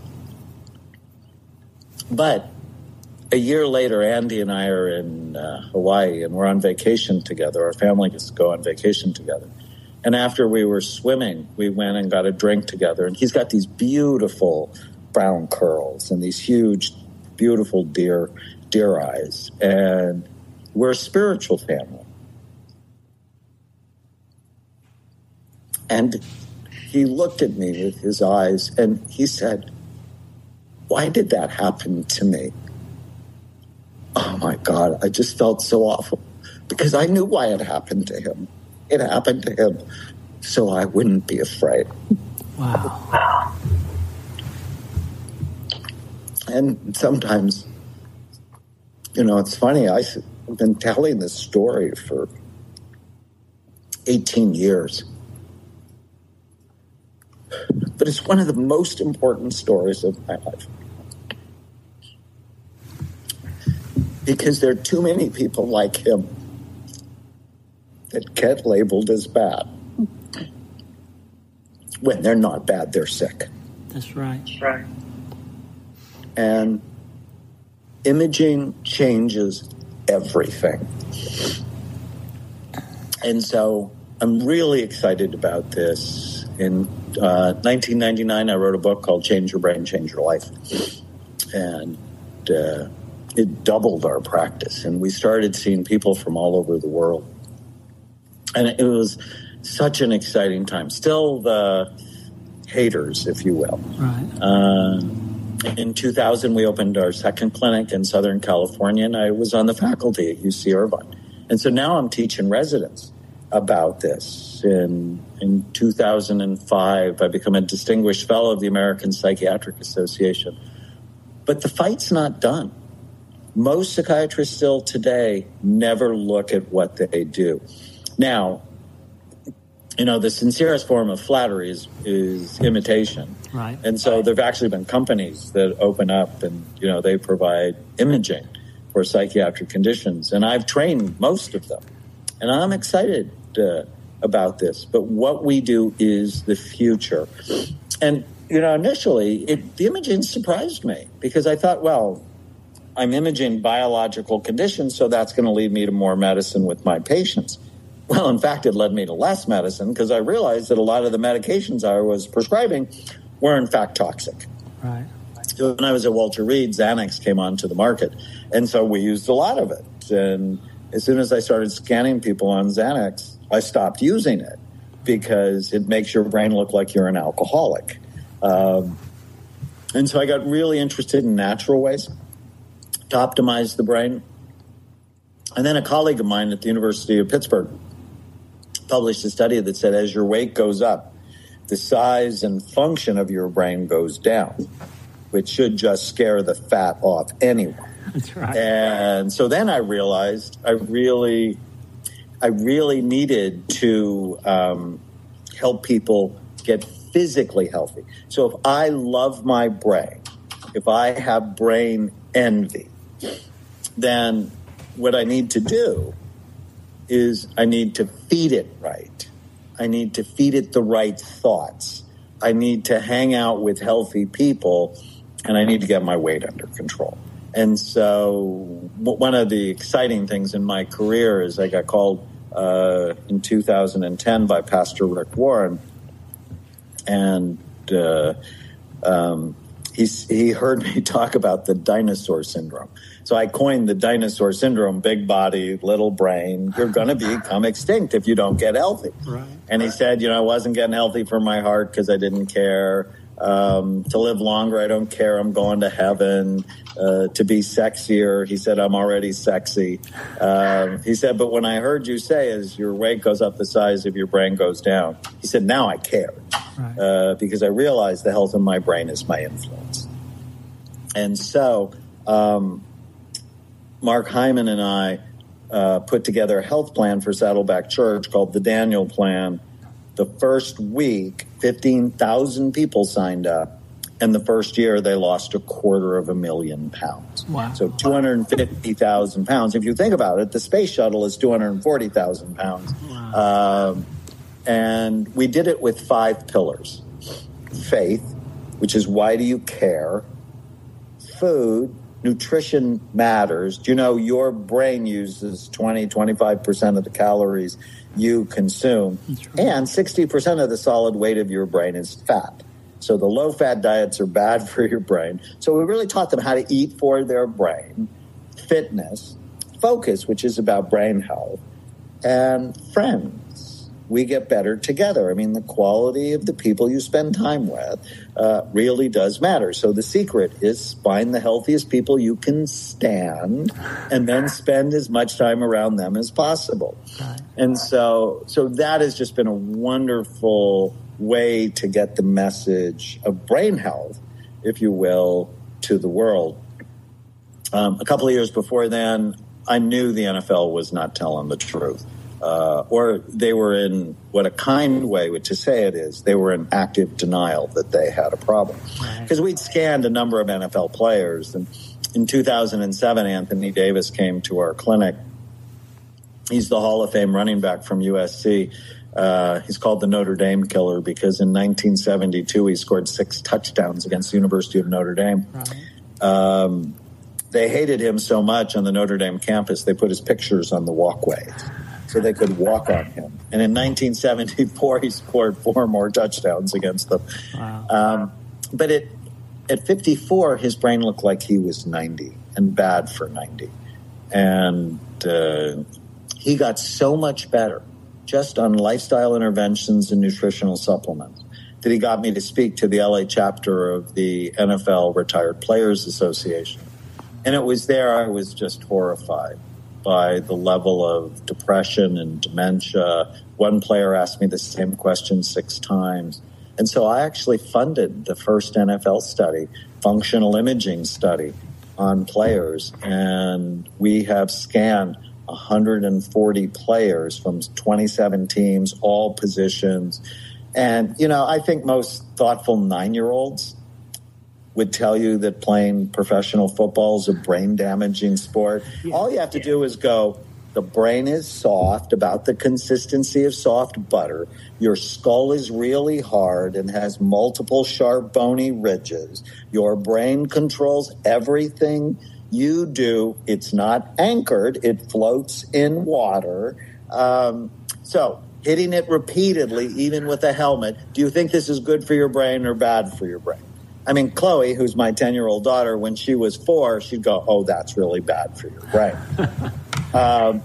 but a year later, Andy and I are in uh, Hawaii and we're on vacation together. Our family gets to go on vacation together. And after we were swimming, we went and got a drink together. And he's got these beautiful brown curls and these huge, beautiful deer, deer eyes. And we're a spiritual family. And he looked at me with his eyes and he said, why did that happen to me? Oh my God, I just felt so awful because I knew why it happened to him. It happened to him so I wouldn't be afraid. Wow. And sometimes, you know, it's funny, I've been telling this story for eighteen years. But it's one of the most important stories of my life. Because there are too many people like him that get labeled as bad. When they're not bad, they're sick. That's right. That's right. And imaging changes everything. And so I'm really excited about this. In uh, nineteen ninety-nine, I wrote a book called Change Your Brain, Change Your Life. And uh, it doubled our practice. And we started seeing people from all over the world. And it was such an exciting time. Still the haters, if you will. Right. Uh, in two thousand, we opened our second clinic in Southern California, and I was on the faculty at U C Irvine. And so now I'm teaching residents about this. In, in two thousand five, I became a distinguished fellow of the American Psychiatric Association. But the fight's not done. Most psychiatrists still today never look at what they do. Now, you know, the sincerest form of flattery is, is imitation. Right. And so there have actually been companies that open up and, you know, they provide imaging for psychiatric conditions. And I've trained most of them. And I'm excited uh, about this. But what we do is the future. And, you know, initially, it, the imaging surprised me because I thought, well, I'm imaging biological conditions, so that's going to lead me to more medicine with my patients. Well, in fact, it led me to less medicine because I realized that a lot of the medications I was prescribing were, in fact, toxic. Right. So when I was at Walter Reed, Xanax came onto the market, and so we used a lot of it. And as soon as I started scanning people on Xanax, I stopped using it because it makes your brain look like you're an alcoholic. Um, and so I got really interested in natural ways to optimize the brain. And then a colleague of mine at the University of Pittsburgh published a study that said as your weight goes up, the size and function of your brain goes down, which should just scare the fat off anyone. That's right. And so then I realized I really, I really needed to um, help people get physically healthy. So if I love my brain, if I have brain envy, then what I need to do is I need to feed it right. I need to feed it the right thoughts. I need to hang out with healthy people, and I need to get my weight under control. And so one of the exciting things in my career is I got called uh, in two thousand ten by Pastor Rick Warren, and uh, um, he, he heard me talk about the dinosaur syndrome. So I coined the dinosaur syndrome, big body, little brain. You're going to become extinct if you don't get healthy. Right. And he said, you know, I wasn't getting healthy for my heart because I didn't care. Um, to live longer, I don't care. I'm going to heaven. Uh, to be sexier, he said, I'm already sexy. Um, he said, but when I heard you say as your weight goes up, the size of your brain goes down, he said, now I care. right. uh, because I realized the health of my brain is my influence. And so um, Mark Hyman and I uh, put together a health plan for Saddleback Church called the Daniel Plan. The first week, fifteen thousand people signed up. And the first year, they lost a quarter of a million pounds. Wow. So two hundred fifty thousand pounds. If you think about it, the space shuttle is two hundred forty thousand pounds. Wow. Um, and we did it with five pillars. Faith, which is why do you care? Food, nutrition matters. Do you know your brain uses twenty, twenty-five percent of the calories you consume? Right. And sixty percent of the solid weight of your brain is fat. So the low-fat diets are bad for your brain. So we really taught them how to eat for their brain, fitness, focus, which is about brain health, and friends. We get better together. I mean, the quality of the people you spend time with uh, really does matter. So the secret is find the healthiest people you can stand and then spend as much time around them as possible. And so, so that has just been a wonderful way to get the message of brain health, if you will, to the world. Um, a couple of years before then, I knew the N F L was not telling the truth. Uh, or they were in what a kind way to say it is, they were in active denial that they had a problem. Because we'd scanned a number of N F L players. And in two thousand seven, Anthony Davis came to our clinic. He's the Hall of Fame running back from U S C. Uh, he's called the Notre Dame killer because in nineteen seventy-two, he scored six touchdowns against the University of Notre Dame. Right. Um, they hated him so much on the Notre Dame campus, they put his pictures on the walkways so they could walk on him. And in nineteen seventy-four, he scored four more touchdowns against them. Wow. Um, but it, at fifty-four, his brain looked like he was ninety and bad for ninety. And uh, he got so much better just on lifestyle interventions and nutritional supplements that he got me to speak to the L A chapter of the N F L Retired Players Association. And it was there I was just horrified by the level of depression and dementia. One player asked me the same question six times. And so I actually funded the first N F L study, functional imaging study on players. And we have scanned one hundred forty players from twenty-seven teams, all positions. And, you know, I think most thoughtful nine-year-olds would tell you that playing professional football is a brain-damaging sport. Yeah. All you have to do is go, the brain is soft, about the consistency of soft butter. Your skull is really hard and has multiple sharp, bony ridges. Your brain controls everything you do. It's not anchored. It floats in water. Um, so hitting it repeatedly, even with a helmet, do you think this is good for your brain or bad for your brain? I mean, Chloe, who's my ten-year-old daughter, when she was four, she'd go, oh, that's really bad for your brain. um,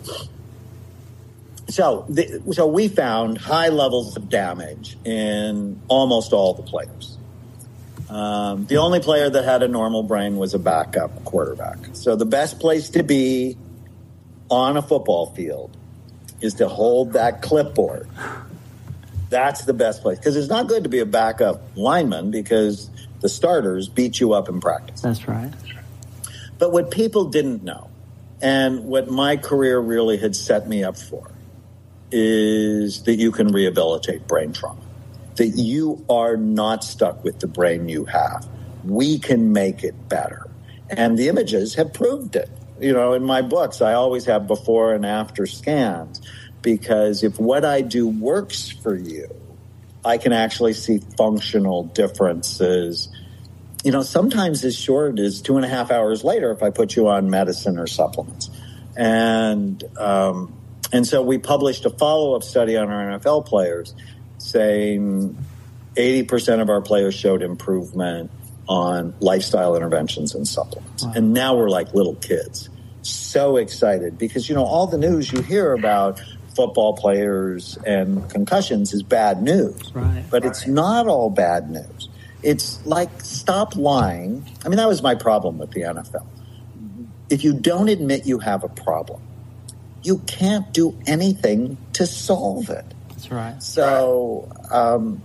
so, the, so we found high levels of damage in almost all the players. Um, the only player that had a normal brain was a backup quarterback. So the best place to be on a football field is to hold that clipboard. That's the best place. Because it's not good to be a backup lineman because the starters beat you up in practice. That's right. But what people didn't know, and what my career really had set me up for, is that you can rehabilitate brain trauma. That you are not stuck with the brain you have. We can make it better. And the images have proved it. You know, in my books, I always have before and after scans, because if what I do works for you, I can actually see functional differences. You know, sometimes as short as two and a half hours later if I put you on medicine or supplements. And, um, and so we published a follow-up study on our N F L players saying eighty percent of our players showed improvement on lifestyle interventions and supplements. Wow. And now we're like little kids. So excited because, you know, all the news you hear about football players and concussions is bad news. Right. But it's not all bad news. It's like, stop lying. I mean, that was my problem with the N F L. If you don't admit you have a problem, you can't do anything to solve it. That's right. So, um,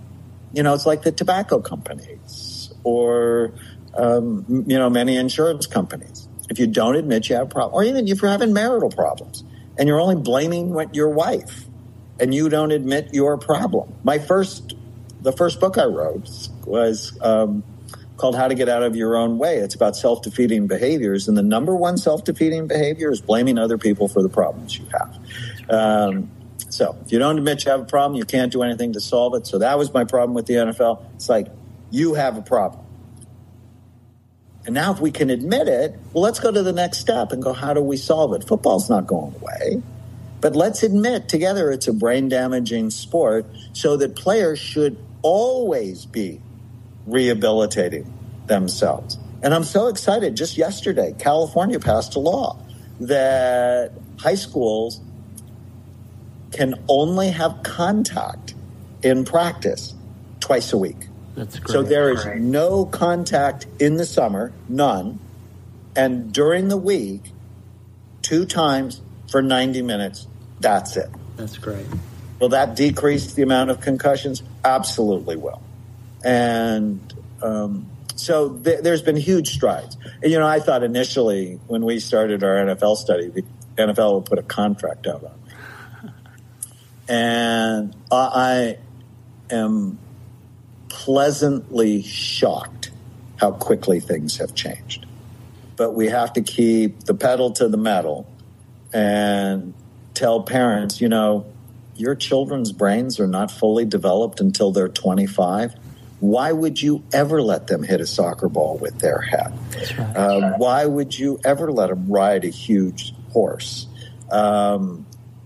you know, it's like the tobacco companies or, um, you know, many insurance companies. If you don't admit you have a problem, or even if you're having marital problems and you're only blaming what your wife and you don't admit your problem. My first, the first book I wrote was um, called How to Get Out of Your Own Way. It's about self-defeating behaviors. And the number one self-defeating behavior is blaming other people for the problems you have. Um, so if you don't admit you have a problem, you can't do anything to solve it. So that was my problem with the N F L. It's like, you have a problem. And now if we can admit it, well, let's go to the next step and go, how do we solve it? Football's not going away. But let's admit together it's a brain-damaging sport so that players should always be rehabilitating themselves. And I'm so excited. Just yesterday, California passed a law that high schools can only have contact in practice twice a week. That's great. So there is no contact in the summer, none. And during the week, two times for ninety minutes, that's it. That's great. Will that decrease the amount of concussions? Absolutely will. And um, so th- there's been huge strides. And, you know, I thought initially when we started our N F L study, the N F L would put a contract out on me. And I am pleasantly shocked how quickly things have changed. But we have to keep the pedal to the metal and tell parents, you know, your children's brains are not fully developed until they're twenty-five. Why would you ever let them hit a soccer ball with their head? That's right. Um, why would you ever let them ride a huge horse? Um,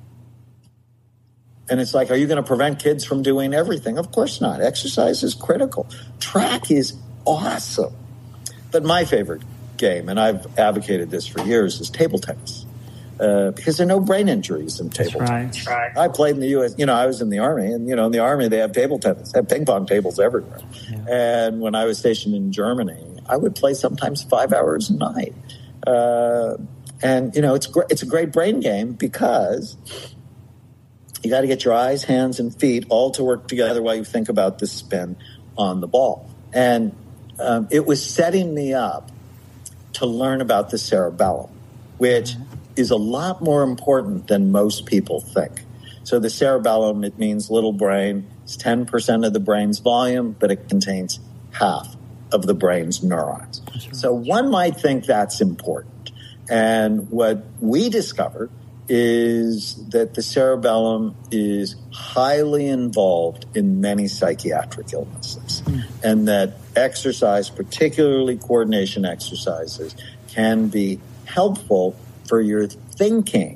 and it's like, are you going to prevent kids from doing everything? Of course not. Exercise is critical. Track is awesome. But my favorite game, and I've advocated this for years, is table tennis. Uh, because there are no brain injuries in table That's tennis. right. I played in the U S, you know, I was in the Army, and, you know, in the Army they have table tennis. They have ping pong tables everywhere. Yeah. And when I was stationed in Germany, I would play sometimes five hours a night. Uh, and, you know, it's, gr- it's a great brain game because you got to get your eyes, hands, and feet all to work together while you think about the spin on the ball. And um, it was setting me up to learn about the cerebellum, which is a lot more important than most people think. So the cerebellum, it means little brain. It's ten percent of the brain's volume, but it contains half of the brain's neurons. Right. So one might think that's important. And what we discovered is that the cerebellum is highly involved in many psychiatric illnesses, mm. and that exercise, particularly coordination exercises, can be helpful for your thinking,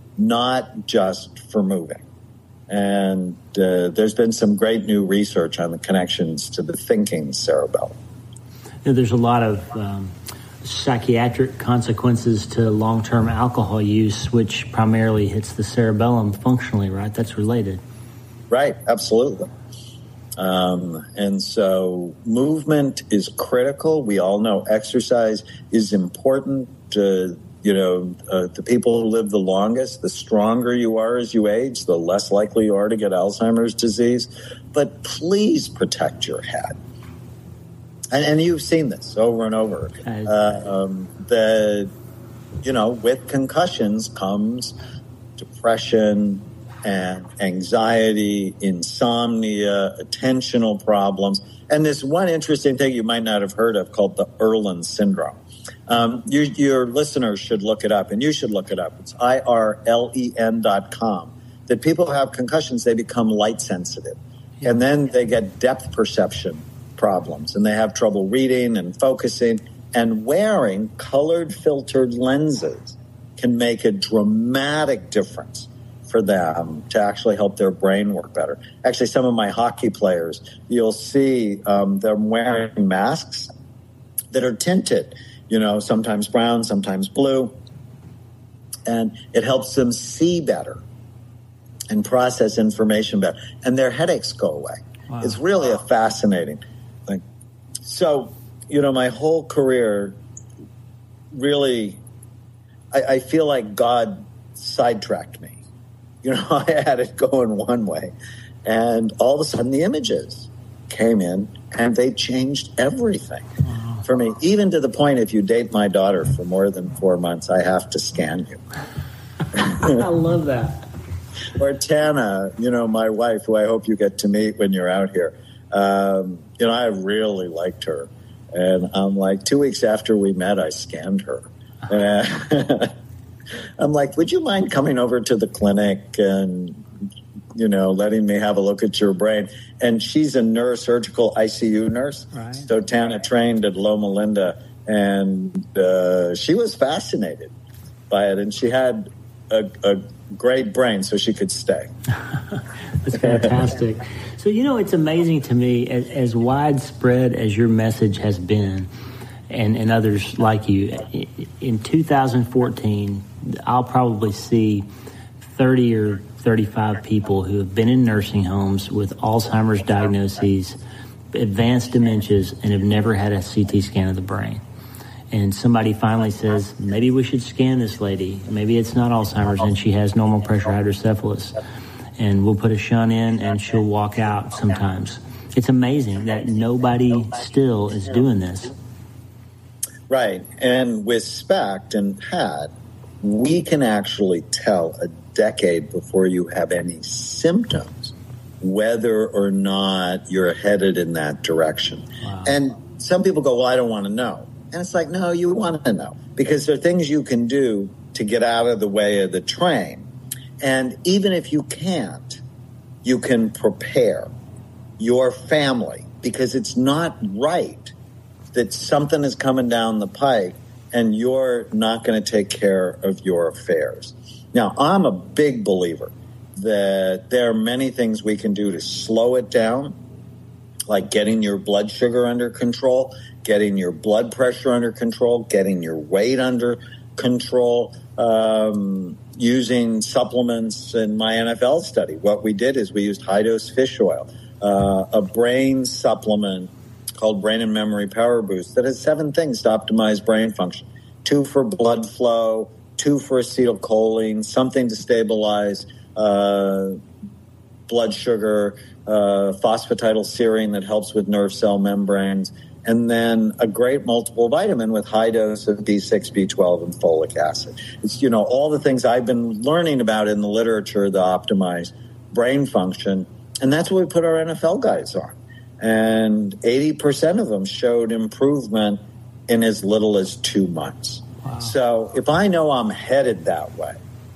not just for moving. And uh, there's been some great new research on the connections to the thinking cerebellum. You know, there's a lot of um, psychiatric consequences to long-term alcohol use, which primarily hits the cerebellum functionally, right? That's related. Right, absolutely. Um, and so movement is critical. We all know exercise is important. Uh, you know, uh, the people who live the longest, the stronger you are as you age, the less likely you are to get Alzheimer's disease. But please protect your head. And, and you've seen this over and over. Uh, um, that, you know, with concussions comes depression and anxiety, insomnia, attentional problems, and this one interesting thing you might not have heard of called the Irlen syndrome. Um, you, your listeners should look it up, and you should look it up. It's I R L E N dot com. That people who have concussions, they become light sensitive, and then they get depth perception problems, and they have trouble reading and focusing, and wearing colored filtered lenses can make a dramatic difference for them to actually help their brain work better. Actually, some of my hockey players, you'll see um, them wearing masks that are tinted, you know, sometimes brown, sometimes blue, and it helps them see better and process information better, and their headaches go away. Wow. It's really a fascinating thing. So, you know, my whole career really, I, I feel like God sidetracked me. You know, I had it going one way, and all of a sudden the images came in, and they changed everything for me. Even to the point, if you date my daughter for more than four months, I have to scan you. I love that. Or Tana, you know, my wife, who I hope you get to meet when you're out here. Um, you know, I really liked her. And I'm like, two weeks after we met, I scanned her. And I'm like, would you mind coming over to the clinic and, you know, letting me have a look at your brain? And she's a neurosurgical I C U nurse. Right. So Tana trained at Loma Linda, and uh, she was fascinated by it. And she had a, a great brain, so she could stay. That's fantastic. So, you know, it's amazing to me, as, as widespread as your message has been, and, and others like you, in two thousand fourteen, I'll probably see thirty or thirty-five people who have been in nursing homes with Alzheimer's diagnoses, advanced dementias, and have never had a C T scan of the brain. And somebody finally says, maybe we should scan this lady. Maybe it's not Alzheimer's and she has normal pressure hydrocephalus. And we'll put a shunt in and she'll walk out sometimes. It's amazing that nobody still is doing this. Right. And with SPECT and P A D, we can actually tell a decade before you have any symptoms whether or not you're headed in that direction. Wow. And some people go, well, I don't want to know. And it's like, no, you want to know, because there are things you can do to get out of the way of the train. And even if you can't, you can prepare your family, because it's not right that something is coming down the pike and you're not going to take care of your affairs. Now, I'm a big believer that there are many things we can do to slow it down, like getting your blood sugar under control, getting your blood pressure under control, getting your weight under control, um, using supplements. In my N F L study, what we did is we used high-dose fish oil, uh, a brain supplement called Brain and Memory Power Boost that has seven things to optimize brain function. Two for blood flow, two for acetylcholine, something to stabilize uh, blood sugar, uh, phosphatidylserine that helps with nerve cell membranes, and then a great multiple vitamin with high dose of B six, B twelve, and folic acid. It's, you know, all the things I've been learning about in the literature to optimize brain function, and that's what we put our N F L guys on. And eighty percent of them showed improvement in as little as two months. Wow. So if I know I'm headed that way,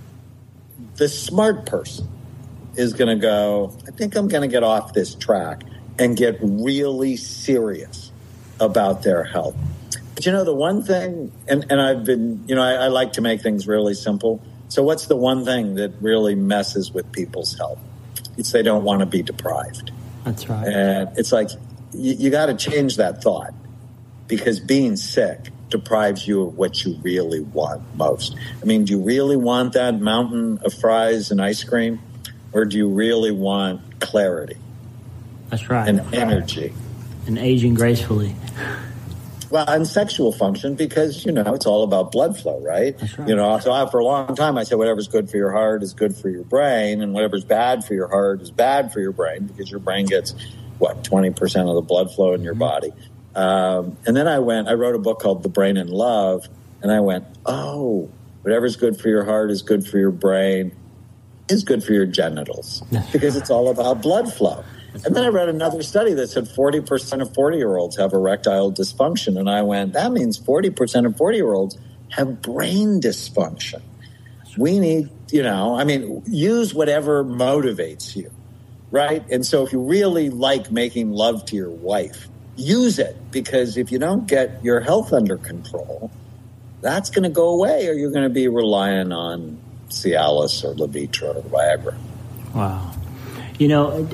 the smart person is going to go, I think I'm going to get off this track and get really serious about their health. But, you know, the one thing, and, and I've been, you know, I, I like to make things really simple. So what's the one thing that really messes with people's health? It's they don't want to be deprived. That's right. And it's like, you, you got to change that thought, because being sick deprives you of what you really want most. I mean, do you really want that mountain of fries and ice cream, or do you really want clarity? That's right. And energy. And aging gracefully. Well, and sexual function, because, you know, it's all about blood flow, right? That's right. You know, so I, for a long time I said whatever's good for your heart is good for your brain, and whatever's bad for your heart is bad for your brain, because your brain gets, what, twenty percent of the blood flow in your mm-hmm. body. Um, and then I went, I wrote a book called The Brain in Love, and I went, oh, whatever's good for your heart is good for your brain, is good for your genitals, because it's all about blood flow. That's and then I read another study that said forty percent of forty-year-olds have erectile dysfunction. And I went, that means forty percent of forty-year-olds have brain dysfunction. We need, you know, I mean, use whatever motivates you, right? And so if you really like making love to your wife, use it, because if you don't get your health under control, that's going to go away, or you're going to be relying on Cialis or Levitra or Viagra. Wow. You know,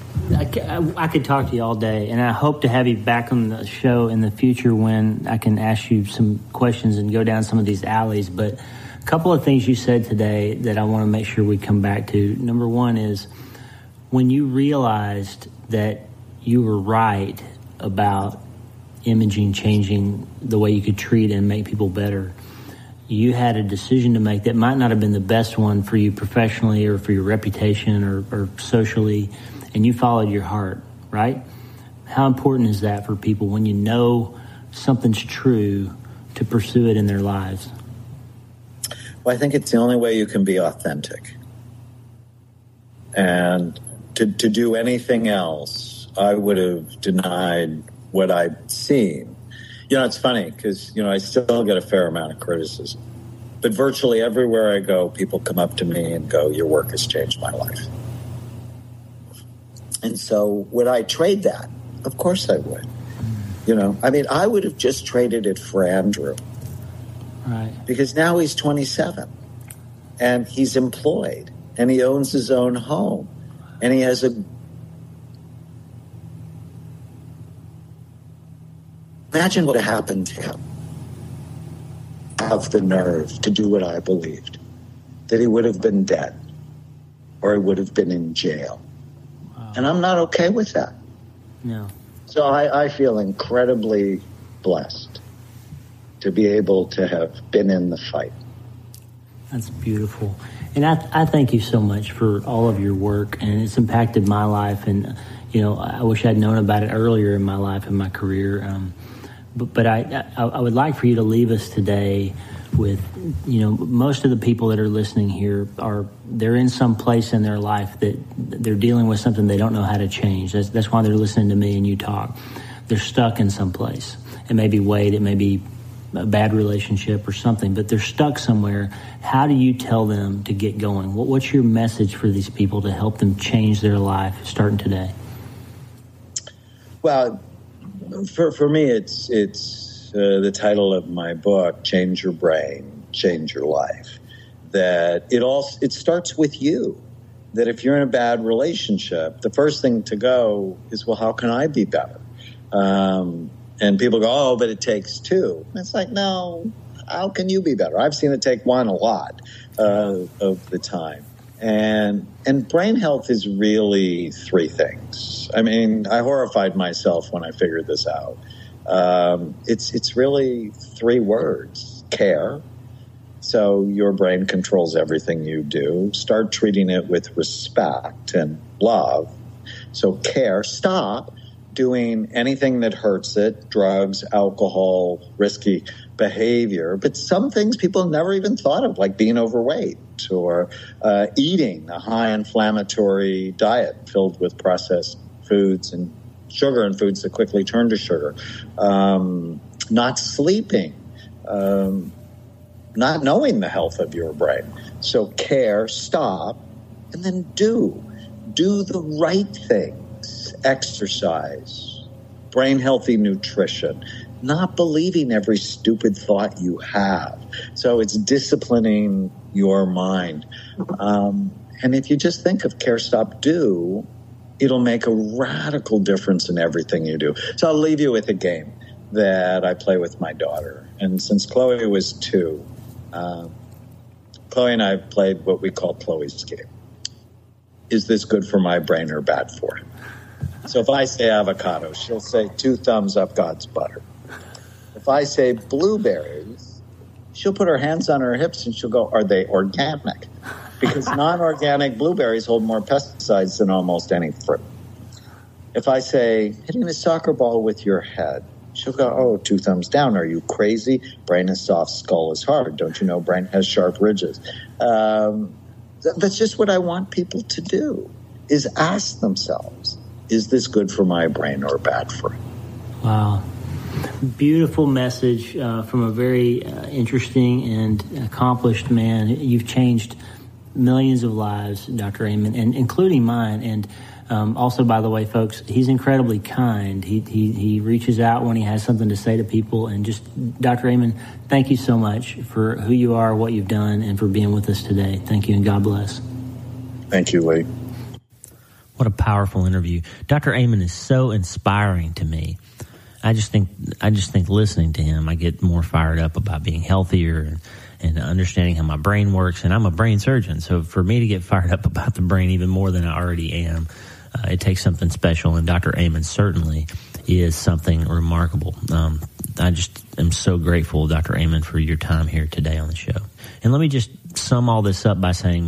I, I could talk to you all day, and I hope to have you back on the show in the future when I can ask you some questions and go down some of these alleys. But a couple of things you said today that I want to make sure we come back to. Number one is, when you realized that you were right about imaging changing the way you could treat and make people better, you had a decision to make that might not have been the best one for you professionally or for your reputation or, or socially, and you followed your heart, right? How important is that for people when you know something's true to pursue it in their lives? Well, I think it's the only way you can be authentic. And to, to do anything else, I would have denied what I'd seen. You know, it's funny because, you know, I still get a fair amount of criticism. But virtually everywhere I go, people come up to me and go, your work has changed my life. And so would I trade that? Of course I would. You know, I mean, I would have just traded it for Andrew. Right. Because now he's twenty-seven and he's employed and he owns his own home and he has a imagine what happened to him. Have the nerve to do what I believed, that he would have been dead or he would have been in jail. Wow. And I'm not okay with that. No. So I, I feel incredibly blessed to be able to have been in the fight. That's beautiful. And I, I thank you so much for all of your work, and it's impacted my life. And, you know, I wish I'd known about it earlier in my life and my career. Um, but but I, I, I would like for you to leave us today with, you know, most of the people that are listening here are, they're in some place in their life that they're dealing with something they don't know how to change. That's, that's why they're listening to me and you talk. They're stuck in some place. It may be weight, it may be a bad relationship or something, but they're stuck somewhere. How do you tell them to get going? What, what's your message for these people to help them change their life starting today? Well, for for me, it's it's uh, the title of my book, Change Your Brain, Change Your Life. That it all it starts with you. That if you're in a bad relationship, the first thing to go is, well, how can I be better? Um, and people go, oh, but it takes two. And it's like, no, how can you be better? I've seen it take one a lot uh, of the time. And and brain health is really three things. I mean, I horrified myself when I figured this out. Um, it's it's really three words: care. So your brain controls everything you do. Start treating it with respect and love. So care. Stop doing anything that hurts it: drugs, alcohol, risky behavior. But some things people never even thought of, like being overweight or uh, eating a high inflammatory diet filled with processed foods and sugar and foods that quickly turn to sugar. Um, not sleeping. Um, not knowing the health of your brain. So care, stop, and then do. Do the right things. Exercise, brain-healthy nutrition, not believing every stupid thought you have. So it's disciplining your mind. Um, and if you just think of care, stop, do, it'll make a radical difference in everything you do. So I'll leave you with a game that I play with my daughter. And since Chloe was two, uh, Chloe and I played what we call Chloe's game. Is this good for my brain or bad for it? So if I say avocado, she'll say two thumbs up God's butter. If I say blueberries, she'll put her hands on her hips and she'll go, are they organic? Because non-organic blueberries hold more pesticides than almost any fruit. If I say hitting a soccer ball with your head, she'll go, oh, two thumbs down. Are you crazy? Brain is soft, skull is hard. Don't you know brain has sharp ridges? Um, that's just what I want people to do, is ask themselves, is this good for my brain or bad for it? Wow. Beautiful message uh, from a very uh, interesting and accomplished man. You've changed millions of lives, Doctor Amen, and including mine. And um, also, by the way, folks, he's incredibly kind. He, he he reaches out when he has something to say to people. And just, Doctor Amen, thank you so much for who you are, what you've done, and for being with us today. Thank you, and God bless. Thank you, Lee. What a powerful interview. Doctor Amen is so inspiring to me. I just think I just think listening to him, I get more fired up about being healthier and, and understanding how my brain works. And I'm a brain surgeon, so for me to get fired up about the brain even more than I already am, uh, it takes something special. And Doctor Amen certainly is something remarkable. Um, I just am so grateful, Doctor Amen, for your time here today on the show. And let me just sum all this up by saying,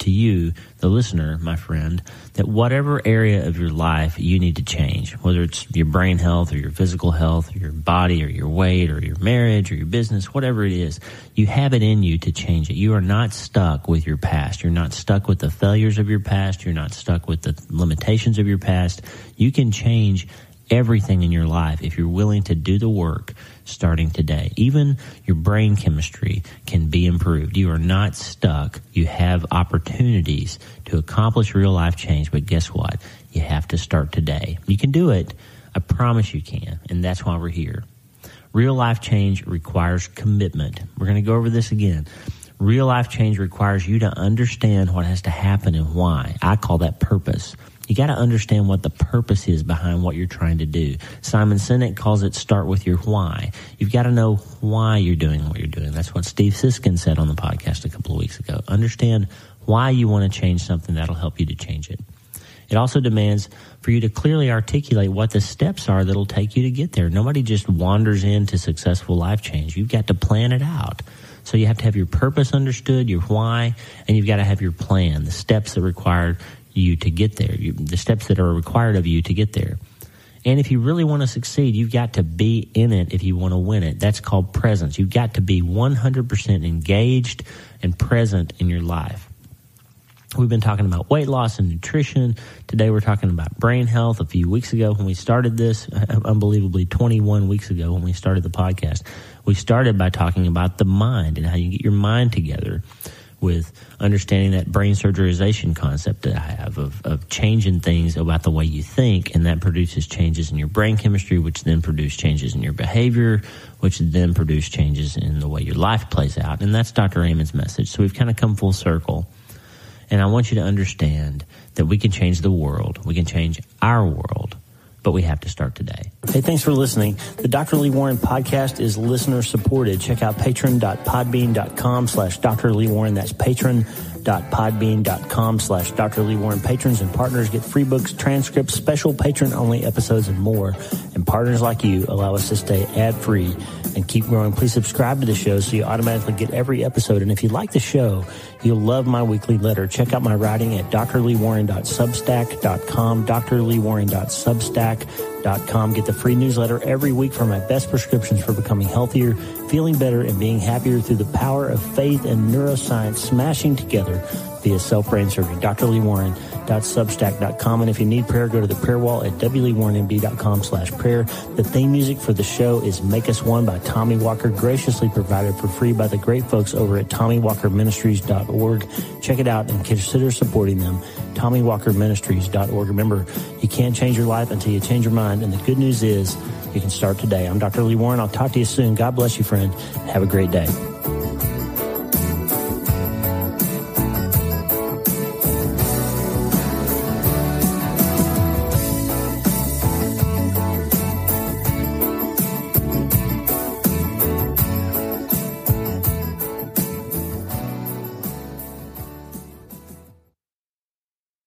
to you, the listener, my friend, that whatever area of your life you need to change, whether it's your brain health or your physical health or your body or your weight or your marriage or your business, whatever it is, you have it in you to change it. You are not stuck with your past. You're not stuck with the failures of your past. You're not stuck with the limitations of your past. You can change everything in your life if you're willing to do the work starting today. Even your brain chemistry can be improved. You are not stuck. You have opportunities to accomplish real life change, but guess what? You have to start today. You can do it. I promise you can, and that's why we're here. Real life change requires commitment. We're going to go over this again. Real life change requires you to understand what has to happen and why. I call that purpose. You got to understand what the purpose is behind what you're trying to do. Simon Sinek calls it start with your why. You've got to know why you're doing what you're doing. That's what Steve Siskin said on the podcast a couple of weeks ago. Understand why you want to change something. That'll help you to change it. It also demands for you to clearly articulate what the steps are that'll take you to get there. Nobody just wanders into successful life change. You've got to plan it out. So you have to have your purpose understood, your why, and you've got to have your plan, the steps that require you to get there, you, the steps that are required of you to get there. And if you really want to succeed, you've got to be in it if you want to win it. That's called presence. You've got to be one hundred percent engaged and present in your life. We've been talking about weight loss and nutrition. Today we're talking about brain health. A few weeks ago when we started this, unbelievably twenty-one weeks ago when we started the podcast, we started by talking about the mind and how you get your mind together with understanding that brain surgerization concept that I have of, of changing things about the way you think, and that produces changes in your brain chemistry, which then produce changes in your behavior, which then produce changes in the way your life plays out. And that's Doctor Amen's message. So we've kind of come full circle. And I want you to understand that we can change the world. We can change our world. But we have to start today. Hey, thanks for listening. The Doctor Lee Warren podcast is listener supported. Check out patron.podbean.com slash Dr. Lee Warren. That's patron.podbean.com slash Dr. Lee Warren. Patrons and partners get free books, transcripts, special patron-only episodes, and more. And partners like you allow us to stay ad-free and keep growing. Please subscribe to the show so you automatically get every episode. And if you like the show, you'll love my weekly letter. Check out my writing at d r lee warren dot substack dot com, d r lee warren dot substack dot com. Get the free newsletter every week for my best prescriptions for becoming healthier, feeling better, and being happier through the power of faith and neuroscience smashing together via self-brain surgery. d r lee warren dot substack dot com. And if you need prayer, go to the prayer wall at w lee warren m d dot com slash prayer. The theme music for the show is Make Us One by Tommy Walker, graciously provided for free by the great folks over at tommy walker ministries dot org. Check it out and consider supporting them. tommy walker ministries dot org. Remember, you can't change your life until you change your mind. And the good news is you can start today. I'm Doctor Lee Warren. I'll talk to you soon. God bless you, friend. Have a great day.